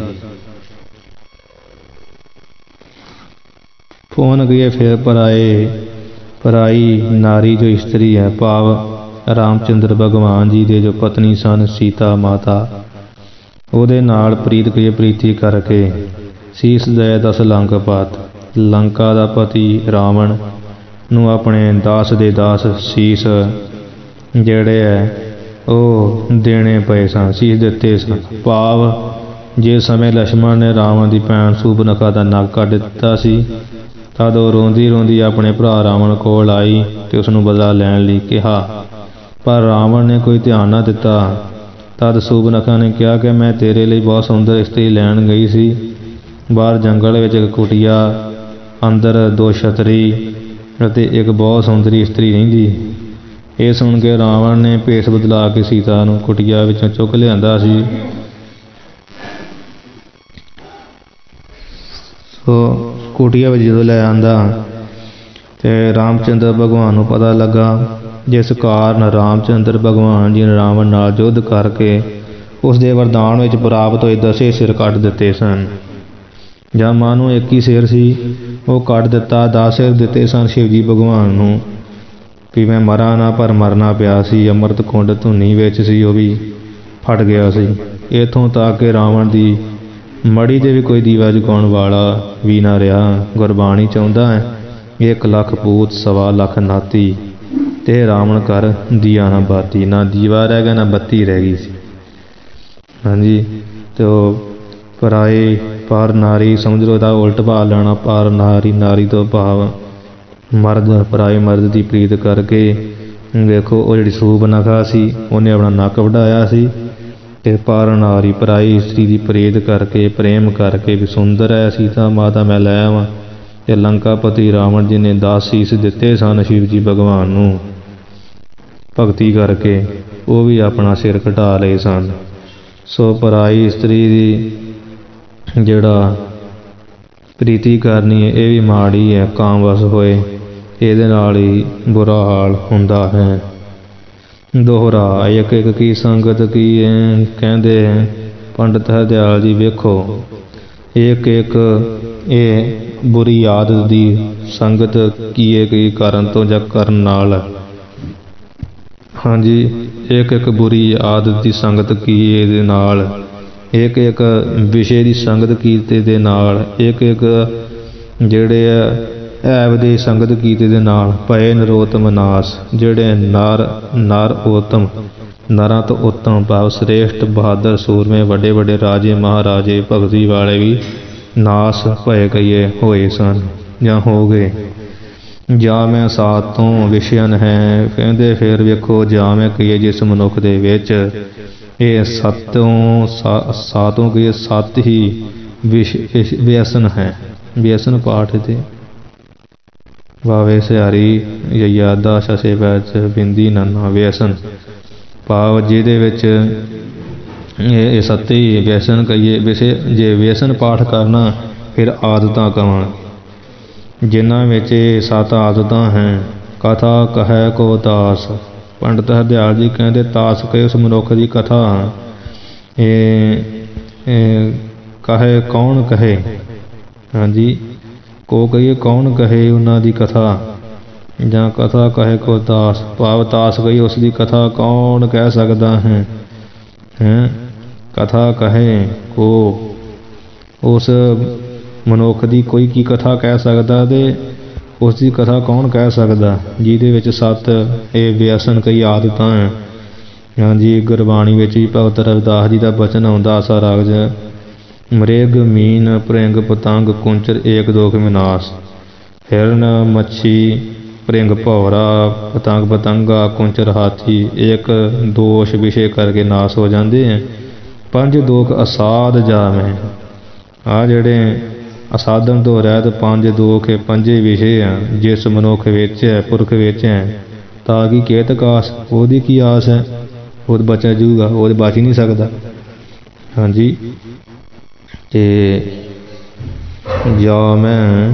ਪੁੰਨ ਕਹੀਏ ਫਿਰ ਭਰਾਈ ਨਾਰੀ ਜੋ ਇਸਤਰੀ ਹੈ, ਭਾਵ ਰਾਮਚੰਦਰ ਭਗਵਾਨ ਜੀ ਦੇ ਜੋ ਪਤਨੀ ਸਨ ਸੀਤਾ ਮਾਤਾ, ਉਹਦੇ ਨਾਲ ਪ੍ਰੀਤੀ ਕਰਕੇ ਸੀਸ ਦੇ 10 ਲੰਕਪਤ ਲੰਕਾ ਦਾ ਪਤੀ ਰਾਵਣ ਨੂੰ ਆਪਣੇ ਦਾਸ ਦੇ ਦਾਸ ਸੀਸ ਜਿਹੜੇ ਹੈ ਉਹ ਦੇਣੇ ਪਏ ਸਨ, ਸੀਸ ਦਿੱਤੇ ਸਨ। ਭਾਵ ਜਿਸ ਸਮੇਂ ਲਛਮਣ ਨੇ ਰਾਵਣ ਦੀ ਭੈਣ ਸੂਰਪਨਖਾ ਦਾ ਨੱਕ ਕੱਢ ਦਿੱਤਾ ਸੀ ਤਦ ਉਹ ਰੋਂਦੀ ਆਪਣੇ ਭਰਾ ਰਾਵਣ ਕੋਲ ਆਈ ਅਤੇ ਉਸ ਨੂੰ ਬਦਲਾ ਲੈਣ ਲਈ ਕਿਹਾ, ਪਰ ਰਾਵਣ ਨੇ ਕੋਈ ਧਿਆਨ ਨਾ ਦਿੱਤਾ। ਤਦ ਸੂਰਪਨਖਾ ਨੇ ਕਿਹਾ ਕਿ ਮੈਂ ਤੇਰੇ ਲਈ ਬਹੁਤ ਸੁੰਦਰ ਇਸਤਰੀ ਲੈਣ ਗਈ ਸੀ। ਬਾਹਰ ਜੰਗਲ ਵਿੱਚ ਇੱਕ ਕੁਟੀਆ ਅੰਦਰ 2 ਛਤਰੀ ਅਤੇ ਇੱਕ ਬਹੁਤ ਸੁੰਦਰੀ ਇਸਤਰੀ ਰਹਿੰਦੀ। ਇਹ ਸੁਣ ਕੇ ਰਾਵਣ ਨੇ ਭੇਸ ਬਦਲਾ ਕੇ ਸੀਤਾ ਨੂੰ ਕੁਟੀਆ ਵਿੱਚੋਂ ਚੁੱਕ ਲਿਆਂਦਾ ਸੀ। ਸੋ ਕੁਟੀਆ ਵਿੱਚ ਜਦੋਂ ਲੈ ਆਂਦਾ ਤੇ ਰਾਮਚੰਦਰ ਭਗਵਾਨ ਨੂੰ ਪਤਾ ਲੱਗਾ, ਜਿਸ ਕਾਰਨ ਰਾਮਚੰਦਰ ਭਗਵਾਨ ਜੀ ਨੇ ਰਾਵਣ ਨਾਲ ਯੁੱਧ ਕਰਕੇ ਉਸ ਦੇ ਵਰਦਾਨ ਵਿੱਚ ਪ੍ਰਾਪਤ ਹੋਏ 10 ਸਿਰ ਕੱਟ ਦਿੱਤੇ ਸਨ। ਜਾਂ ਮਾਨੋ ਇੱਕ ਹੀ ਸਿਰ ਸੀ ਉਹ ਕੱਟ ਦਿੱਤਾ, 10 ਸਿਰ ਦਿੱਤੇ ਸਨ ਸ਼ਿਵ ਜੀ ਭਗਵਾਨ ਨੂੰ ਵੀ ਮੈਂ ਮਰਾਂ ਨਾ, ਪਰ ਮਰਨਾ ਪਿਆ ਸੀ। ਅੰਮ੍ਰਿਤ ਕੁੰਡ ਧੁਨੀ ਵਿੱਚ ਸੀ, ਉਹ ਵੀ ਫਟ ਗਿਆ ਸੀ। ਇੱਥੋਂ ਤੱਕ ਕਿ ਰਾਵਣ ਦੀ ਮੜੀ 'ਤੇ ਵੀ ਕੋਈ ਦੀਵਾ ਜਗਾਉਣ ਵਾਲਾ ਵੀ ਨਾ ਰਿਹਾ। ਗੁਰਬਾਣੀ ਚਾਹੁੰਦਾ ਹੈ 1 ਲੱਖ ਪੂਤ 1.25 ਲੱਖ ਨਾਤੀ ਤੇ ਰਾਵਣ ਕਰ ਦੀਆ ਨਾ ਬਾਤੀ। ਨਾ ਦੀਵਾ ਰਹਿ ਗਿਆ ਨਾ ਬੱਤੀ ਰਹਿ ਗਈ ਸੀ। ਹਾਂਜੀ, ਤੇ ਉਹ ਪਰਾਏ ਪਰ ਨਾਰੀ ਸਮਝ ਲਓ ਦਾ ਉਲਟ ਭਾਵ ਲੈਣਾ। ਪਰ ਨਾਰੀ ਤੋਂ ਭਾਵ ਮਰਦ, ਪਰਾਏ ਮਰਦ ਦੀ ਪ੍ਰੀਤ ਕਰਕੇ ਵੇਖੋ ਉਹ ਜਿਹੜੀ ਸੂਬਨਖਾ ਸੀ ਉਹਨੇ ਆਪਣਾ ਨੱਕ ਵਢਾਇਆ ਸੀ ਤੇ ਪਰ ਨਾਰੀ ਪਰਾਈ ਇਸਤਰੀ ਦੀ ਪ੍ਰੇਤ ਕਰਕੇ ਪ੍ਰੇਮ ਕਰਕੇ ਵੀ ਸੁੰਦਰ ਹੈ ਸੀਤਾ ਮਾਤਾ ਮੈਂ ਲੈ ਆਵਾਂ। ਤੇ ਲੰਕਾਪਤੀ ਰਾਵਣ ਜੀ ਨੇ 10 ਸੀਸ ਦਿੱਤੇ ਸਨ ਸ਼ਿਵ ਜੀ ਭਗਵਾਨ ਨੂੰ ਭਗਤੀ ਕਰਕੇ, ਉਹ ਵੀ ਆਪਣਾ ਸਿਰ ਘਟਾ ਲਏ ਸਨ। ਸੋ ਪਰਾਈ ਇਸਤਰੀ ਦੀ ਜਿਹੜਾ ਪ੍ਰੀਤੀ ਕਰਨੀ ਹੈ ਇਹ ਵੀ ਮਾੜੀ ਹੈ। ਕਾਮਵਸ ਹੋਏ ਇਹਦੇ ਨਾਲ ਹੀ ਬੁਰਾ ਹਾਲ ਹੁੰਦਾ ਹੈ। ਦੋਹਰਾ ਇੱਕ ਇੱਕ ਕੀ ਸੰਗਤ ਕੀ ਕਹਿੰਦੇ ਪੰਡਤ ਹਰਦਿਆਲ ਜੀ ਵੇਖੋ ਇੱਕ ਇੱਕ ਇਹ ਬੁਰੀ ਆਦਤ ਦੀ ਸੰਗਤ ਕੀ ਕਰਨ ਤੋਂ ਜਾਂ ਕਰਨ ਨਾਲ। ਹਾਂਜੀ, ਇੱਕ ਇੱਕ ਬੁਰੀ ਆਦਤ ਦੀ ਸੰਗਤ ਕੀ ਇਹਦੇ ਨਾਲ, ਇੱਕ ਇੱਕ ਵਿਸ਼ੇ ਦੀ ਸੰਗਤ ਕੀਤੇ ਦੇ ਨਾਲ, ਇੱਕ ਇੱਕ ਜਿਹੜੇ ਐਬ ਦੀ ਸੰਗਤ ਕੀਤੇ ਦੇ ਨਾਲ ਪਏ ਨਰੋਤਮ ਨਾਸ। ਜਿਹੜੇ ਨਰ ਉਤਮ ਨਰਾਂ ਤੋਂ ਉੱਤਮ ਭਾਵ ਸ੍ਰੇਸ਼ਟ ਬਹਾਦਰ ਸੂਰਮੇ ਵੱਡੇ ਵੱਡੇ ਰਾਜੇ ਮਹਾਰਾਜੇ ਭਗਤੀ ਵਾਲੇ ਵੀ ਨਾਸ ਭਏ ਕਈਏ ਹੋਏ ਸਨ ਜਾਂ ਹੋ ਗਏ। ਜਾਂ ਮੈਂ ਸਾਤ ਤੋਂ ਵਿਸ਼ਿਆਨ ਹੈ ਕਹਿੰਦੇ ਫਿਰ ਵੇਖੋ ਜਾਂ ਮੈਂ ਕਹੀਏ ਜਿਸ ਮਨੁੱਖ ਦੇ ਵਿੱਚ ਇਹ ਸਾਤੋਂ ਕਹੀਏ 7 ਹੀ ਵਿਅਸਨ ਹੈ। ਵਿਅਸਨ ਪਾਠ ਤੇ ਵਾਵੇ ਸਿਆਰੀ ਯਾਦਾ ਸ਼ਸੇ ਵਿੱਚ ਬਿੰਦੀ ਨਾਨਾ ਵਿਅਸਨ ਭਾਵ ਜਿਹਦੇ ਵਿੱਚ ਇਹ 7 ਹੀ ਵਿਅਸਨ ਕਹੀਏ। ਜੇ ਵਿਅਸਨ ਪਾਠ ਕਰਨਾ ਫਿਰ ਆਦਤਾਂ ਕਵਾਂ ਜਿਨ੍ਹਾਂ ਵਿੱਚ ਇਹ 7 ਆਦਤਾਂ ਹੈ। ਕਥਾ ਕਹੈ ਕੋ ਤਾਸ ਪੰਡਤ ਹਰਦਿਆਲ ਜੀ ਕਹਿੰਦੇ ਤਾਸ ਕਹੇ ਉਸ ਮਨੁੱਖ ਦੀ ਕਥਾ। ਇਹ ਕਹੇ ਕੌਣ ਕਹੇ, ਹਾਂਜੀ ਕੋ ਕਹੀਏ ਕੌਣ ਕਹੇ ਉਹਨਾਂ ਦੀ ਕਥਾ, ਜਾਂ ਕਥਾ ਕਹੇ ਕੋ ਤਾਸ ਭਾਵ ਤਾਸ ਕਹੀ ਉਸ ਦੀ ਕਥਾ ਕੌਣ ਕਹਿ ਸਕਦਾ ਹੈ। ਕਥਾ ਕਹੇ ਕੋ ਉਸ ਮਨੁੱਖ ਦੀ ਕੋਈ ਕੀ ਕਥਾ ਕਹਿ ਸਕਦਾ ਤੇ ਉਸ ਦੀ ਕਥਾ ਕੌਣ ਕਹਿ ਸਕਦਾ ਜਿਹਦੇ ਵਿੱਚ 7 ਇਹ ਵਿਅਸਨ ਕਈ ਆਦਤਾਂ ਹੈ। ਹਾਂਜੀ, ਗੁਰਬਾਣੀ ਵਿੱਚ ਵੀ ਭਗਤ ਰਵਿਦਾਸ ਜੀ ਦਾ ਬਚਨ ਆਉਂਦਾ ਆਸਾ ਰਾਗਜ ਮ੍ਰਿਗ ਮੀਨ ਭ੍ਰਿੰਗ ਪਤੰਗ ਕੁੰਚਰ ਏਕ ਦੋਖ ਵਿਨਾਸ਼। ਹਿਰਨ ਮੱਛੀ ਭ੍ਰਿੰਗ ਭੌਰਾ ਪਤੰਗ ਪਤੰਗਾ ਕੁੰਚਰ ਹਾਥੀ ਇੱਕ ਦੋਸ਼ ਵਿਸ਼ੇ ਕਰਕੇ ਨਾਸ ਹੋ ਜਾਂਦੇ ਹੈ। 5 ਦੋਖ ਅਸਾਧ ਜਾਵੇਂ ਆ ਜਿਹੜੇ ਅਸਾਧਨ ਤੋਂ ਰਹਿਤ 5 ਦੋਖ 5 ਵਿਸ਼ੇ ਆ ਜਿਸ ਮਨੁੱਖ ਵਿੱਚ ਹੈ ਪੁਰਖ ਵਿੱਚ ਹੈ ਤਾਂ ਕਿ ਕੇਤਕ ਆਸ ਉਹਦੀ ਕੀ ਆਸ ਹੈ, ਉਹ ਬਚ ਜੂਗਾ, ਉਹ ਬਚ ਹੀ ਨਹੀਂ ਸਕਦਾ। ਹਾਂਜੀ, ਤੇ ਜਾਂ ਮੈਂ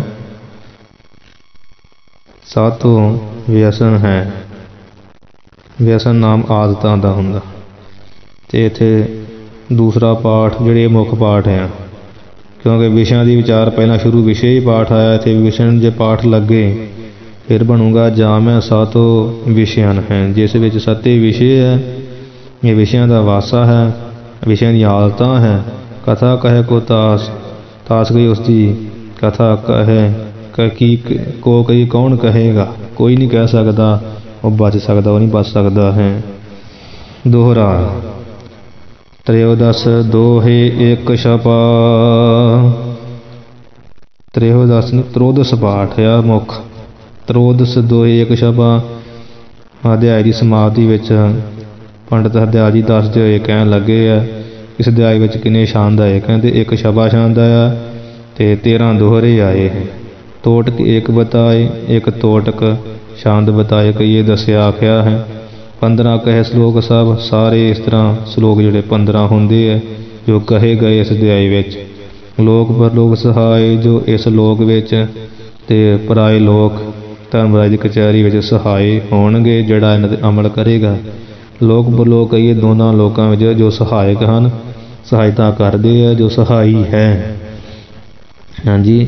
7 ਵਿਅਸਨ ਹੈ। ਵਿਅਸਨ ਨਾਮ ਆਦਤਾਂ ਦਾ ਹੁੰਦਾ। ਤੇ ਇੱਥੇ ਦੂਸਰਾ ਪਾਠ ਜਿਹੜੇ ਮੁੱਖ ਪਾਠ ਹੈ ਕਿਉਂਕਿ ਵਿਸ਼ਿਆਂ ਦੀ ਵਿਚਾਰ ਪਹਿਲਾਂ ਸ਼ੁਰੂ ਵਿਸ਼ੇ ਹੀ ਪਾਠ ਆਇਆ। ਇੱਥੇ ਵਿਸ਼ੇ ਜੇ ਪਾਠ ਲੱਗੇ ਫਿਰ ਬਣੂਗਾ ਜਾਂ ਮੈਂ 7 ਵਿਸ਼ਿਆਨ ਹੈ ਜਿਸ ਵਿੱਚ 7 ਵਿਸ਼ੇ ਹੈ। ਇਹ ਵਿਸ਼ਿਆਂ ਦਾ ਵਾਸਾ ਹੈ, ਵਿਸ਼ਿਆਂ ਦੀ ਆਦਤਾਂ ਹੈ। ਕਥਾ ਕਹੇ ਕੋ ਤਾਸ ਤਾਸ ਗਈ ਉਸ ਦੀ ਕਥਾ ਕਹੇ ਕੀ ਕੋ ਕਹੀ ਕੌਣ ਕਹੇਗਾ, ਕੋਈ ਨਹੀਂ ਕਹਿ ਸਕਦਾ ਉਹ ਬਚ ਸਕਦਾ, ਉਹ ਨਹੀਂ ਬਚ ਸਕਦਾ ਹੈ। ਦੋਹਰਾ ਤ੍ਰਿਓਦਸ ਦੋਹੇ ਇੱਕ ਛਪਾ। ਤ੍ਰੋਦਸ ਪਾਠ ਆ ਮੁੱਖ। ਤ੍ਰੋਦਸ ਦੋਹੇ ਇੱਕ ਛਪਾ ਅਧਿਆਇ ਦੀ ਸਮਾਪਤੀ ਵਿੱਚ ਪੰਡਤ ਹਰਦਿਆਲ ਜੀ ਦੱਸਦੇ ਹੋਏ ਕਹਿਣ ਲੱਗੇ ਆ ਇਸ ਅਧਿਆਇ ਵਿੱਚ ਕਿੰਨੇ ਛੰਦ ਆਏ। ਕਹਿੰਦੇ ਇੱਕ ਛਪਾ ਛੰਦ ਆਇਆ ਤੇ 13 ਦੋਹਰੇ ਆਏ ਹੈ। ਤੋਟਕ ਇੱਕ ਬਤਾਏ ਇੱਕ ਤੋਟਕ ਛੰਦ ਬਤਾਏ ਕਈਏ ਦੱਸਿਆ ਆਖਿਆ ਹੈ। 15 ਕਹੇ ਸ਼ਲੋਕ ਸਭ ਸਾਰੇ ਇਸ ਤਰ੍ਹਾਂ ਸ਼ਲੋਕ ਜਿਹੜੇ 15 ਹੁੰਦੇ ਹੈ ਜੋ ਕਹੇ ਗਏ ਇਸ ਅਧਿਆਇ ਵਿੱਚ। ਲੋਕ ਪਰਲੋਕ ਸਹਾਏ ਜੋ ਇਸ ਲੋਕ ਵਿੱਚ ਤੇ ਪਰਾਏ ਲੋਕ ਧਰਮਰਾਜ ਦੀ ਕਚਹਿਰੀ ਵਿੱਚ ਸਹਾਏ ਹੋਣਗੇ ਜਿਹੜਾ ਇਹਨਾਂ 'ਤੇ ਅਮਲ ਕਰੇਗਾ। ਲੋਕ ਪਰਲੋਕ ਕਹੀਏ ਦੋਨਾਂ ਲੋਕਾਂ ਵਿੱਚ ਜੋ ਸਹਾਇਕ ਹਨ, ਸਹਾਇਤਾ ਕਰਦੇ ਆ, ਜੋ ਸਹਾਈ ਹੈ। ਹਾਂਜੀ,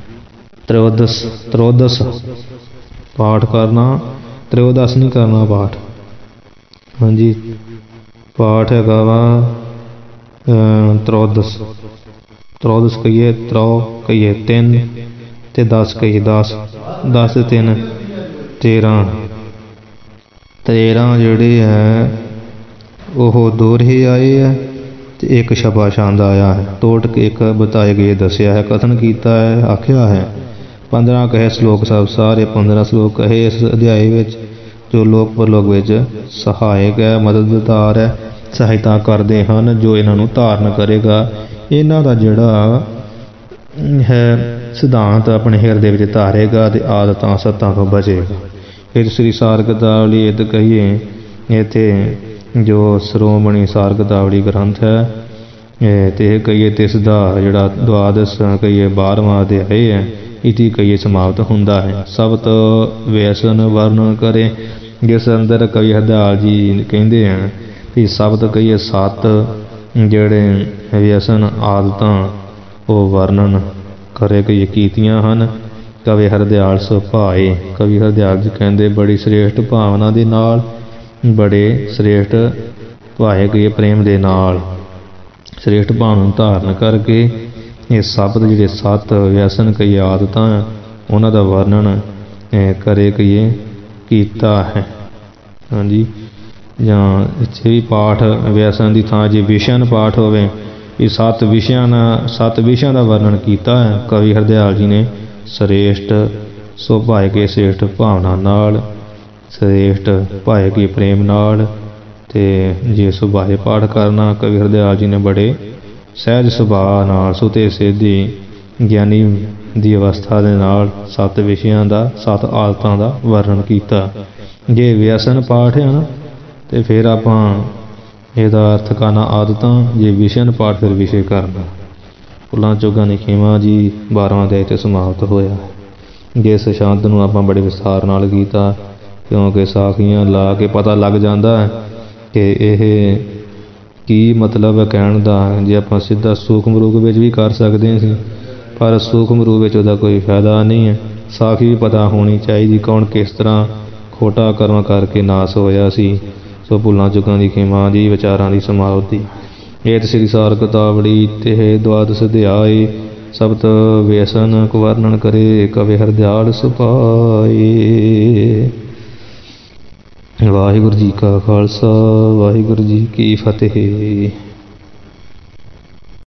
ਤ੍ਰੋਦਸ ਪਾਠ ਕਰਨਾ, ਤ੍ਰੋਦਸ ਨਹੀਂ ਕਰਨਾ ਪਾਠ। ਹਾਂਜੀ, ਪਾਠ ਹੈਗਾ ਵਾ ਤ੍ਰੋਦਸ ਕਹੀਏ ਤਰੋ ਕਹੀਏ 3 ਤੇ 10 ਕਹੀਏ 10 ਤੇ 3 13 ਜਿਹੜੇ ਹੈ ਉਹ ਦੋਹਰੇ ਆਏ ਹੈ ਤੇ ਇੱਕ ਛਪਾ ਛੰਦ ਆਇਆ ਹੈ। ਤੋਟਕ ਇੱਕ ਬਤਾਏ ਗਏ ਦੱਸਿਆ ਹੈ, ਕਥਨ ਕੀਤਾ ਹੈ, ਆਖਿਆ ਹੈ। 15 ਕਹੇ ਸ਼ਲੋਕ ਸਭ ਸਾਰੇ 15 ਸ਼ਲੋਕ ਕਹੇ ਇਸ ਅਧਿਆਇ ਵਿੱਚ। ਜੋ ਲੋਕ ਪਰਲੋਕ ਵਿੱਚ ਸਹਾਇਕ ਹੈ, ਮਦਦਗਾਰ ਹੈ, ਸਹਾਇਤਾ ਕਰਦੇ ਹਨ। ਜੋ ਇਹਨਾਂ ਨੂੰ ਧਾਰਨ ਕਰੇਗਾ, ਇਹਨਾਂ ਦਾ ਜਿਹੜਾ ਹੈ ਸਿਧਾਂਤ ਆਪਣੇ ਹਿਰਦੇ ਵਿੱਚ ਧਾਰੇਗਾ ਅਤੇ ਆਦਤਾਂ ਸੱਤਾਂ ਤੋਂ ਬਚੇਗਾ। ਫਿਰ ਸ੍ਰੀ ਸਾਰ ਗਿਰਦਾਵਲੀ ਇਹ ਕਹੀਏ, ਇੱਥੇ ਜੋ ਸ਼੍ਰੋਮਣੀ ਸਾਰ ਗਿਰਦਾਵਲੀ ਗ੍ਰੰਥ ਹੈ ਤੇ ਕਹੀਏ ਤਿਸ ਦਾ ਜਿਹੜਾ ਦੁਆਦਸ਼ ਕਹੀਏ 12ਵਾਂ ਅਧਿਆਇ ਹੈ, ਇਤੀ ਕਹੀਏ ਸਮਾਪਤ ਹੁੰਦਾ ਹੈ। ਸਬਤ ਵਿਅਸਨ ਵਰਣਨ ਕਰੇ, ਜਿਸ ਅੰਦਰ ਕਵੀ ਹਰਦਿਆਲ ਜੀ ਕਹਿੰਦੇ ਹਨ ਵੀ ਸ਼ਬਦ ਕਹੀਏ 7 ਜਿਹੜੇ ਵਿਅਸਨ ਆਦਤਾਂ ਉਹ ਵਰਣਨ ਕਰੇ ਕਹੀਏ ਕੀਤੀਆਂ ਹਨ। ਕਵੀ ਹਰਦਿਆਲ ਸੁਭਾਏ, ਕਵੀ ਹਰਦਿਆਲ ਜੀ ਕਹਿੰਦੇ ਬੜੀ ਸ੍ਰੇਸ਼ਟ ਭਾਵਨਾ ਦੇ ਨਾਲ, ਬੜੇ ਸ੍ਰੇਸ਼ਟ ਭਾਏ ਕਹੀਏ ਪ੍ਰੇਮ ਦੇ ਨਾਲ, ਸ੍ਰੇਸ਼ਟ ਭਾਵ ਨੂੰ ਧਾਰਨ ਕਰਕੇ ਇਹ ਸ਼ਬਦ ਜਿਹੜੇ 7 ਵਿਅਸਨ ਕਹੀਏ ਆਦਤਾਂ ਉਹਨਾਂ ਦਾ ਵਰਣਨ ਕਰੇ ਕਹੀਏ ਕੀਤਾ ਹੈ। ਹਾਂਜੀ, ਜਾਂ ਇੱਥੇ ਵੀ ਪਾਠ ਵਿਅਸਨ ਦੀ ਥਾਂ ਜੇ ਵਿਸ਼ਿਆਂ ਪਾਠ ਹੋਵੇ, ਇਹ 7 ਵਿਸ਼ਿਆਂ ਦਾ ਵਰਣਨ ਕੀਤਾ ਹੈ ਕਵੀ ਹਰਦਿਆਲ ਜੀ ਨੇ ਸ੍ਰੇਸ਼ਟ ਸੁਭਾਏ ਕੇ ਸ੍ਰੇਸ਼ਟ ਭਾਵਨਾ ਨਾਲ, ਸ੍ਰੇਸ਼ਟ ਭਾਏ ਕੇ ਪ੍ਰੇਮ ਨਾਲ। ਅਤੇ ਜੇ ਸੁਭਾਏ ਪਾਠ ਕਰਨਾ, ਕਵੀ ਹਰਦਿਆਲ ਜੀ ਨੇ ਬੜੇ ਸਹਿਜ ਸੁਭਾਅ ਨਾਲ, ਸੁਤੇ ਸੇਧੀ ਗਿਆਨੀ ਦੀ ਅਵਸਥਾ ਦੇ ਨਾਲ 7 ਵਿਸ਼ਿਆਂ ਦਾ 7 ਆਦਤਾਂ ਦਾ ਵਰਣਨ ਕੀਤਾ। ਜੇ ਵਿਅਸਨ ਪਾਠ ਹੈ ਨਾ ਅਤੇ ਫਿਰ ਆਪਾਂ ਇਹਦਾ ਅਰਥ ਕਰਨਾ ਆਦਤਾਂ, ਜੇ ਵਿਸ਼ਿਆਂ ਪਾਠ ਫਿਰ ਵਿਸ਼ੇ ਕਰਨਾ। ਫੁੱਲਾਂ ਚੋਗਾ ਨਿਖੇਵਾਂ ਜੀ 12ਵਾਂ ਅਧਿਆਇ 'ਤੇ ਸਮਾਪਤ ਹੋਇਆ। ਜਿਸ ਸ਼ਬਦ ਨੂੰ ਆਪਾਂ ਬੜੇ ਵਿਸਥਾਰ ਨਾਲ ਕੀਤਾ, ਕਿਉਂਕਿ ਸਾਖੀਆਂ ਲਾ ਕੇ ਪਤਾ ਲੱਗ ਜਾਂਦਾ ਹੈ ਕਿ ਇਹ ਕੀ ਮਤਲਬ ਹੈ ਕਹਿਣ ਦਾ। ਜੇ ਆਪਾਂ ਸਿੱਧਾ ਸੂਖਮ ਰੂਪ ਵਿੱਚ ਵੀ ਕਰ ਸਕਦੇ ਸੀ, ਪਰ ਸੂਖਮ ਰੂਪ ਵਿੱਚ ਉਹਦਾ ਕੋਈ ਫਾਇਦਾ ਨਹੀਂ ਹੈ। ਸਾਖੀ ਵੀ ਪਤਾ ਹੋਣੀ ਚਾਹੀਦੀ, ਕੌਣ ਕਿਸ ਤਰ੍ਹਾਂ ਖੋਟਾ ਕਰਮ ਕਰਕੇ ਨਾਸ ਹੋਇਆ ਸੀ। ਸੋ ਭੁੱਲਾਂ ਚੁੱਕਾਂ ਦੀ ਖੇਮਾ ਦੀ ਵਿਚਾਰਾਂ ਦੀ ਸਮਾਪਤੀ। ਇਹ ਸ੍ਰੀ ਸਾਰ ਗਿਰਦਾਵਲੀ ਤੇ ਦੁਆਦਸ਼ ਅਧਿਆਇ ਸਬਤ ਵਿਅਸਨ ਕੋ ਵਰਣਨ ਕਰੇ, ਕਵੀ ਹਰਦਿਆਲ ਸੁਭਾਏ। ਵਾਹਿਗੁਰੂ ਜੀ ਕਾ ਖਾਲਸਾ, ਵਾਹਿਗੁਰੂ ਜੀ ਕੀ ਫਤਿਹ।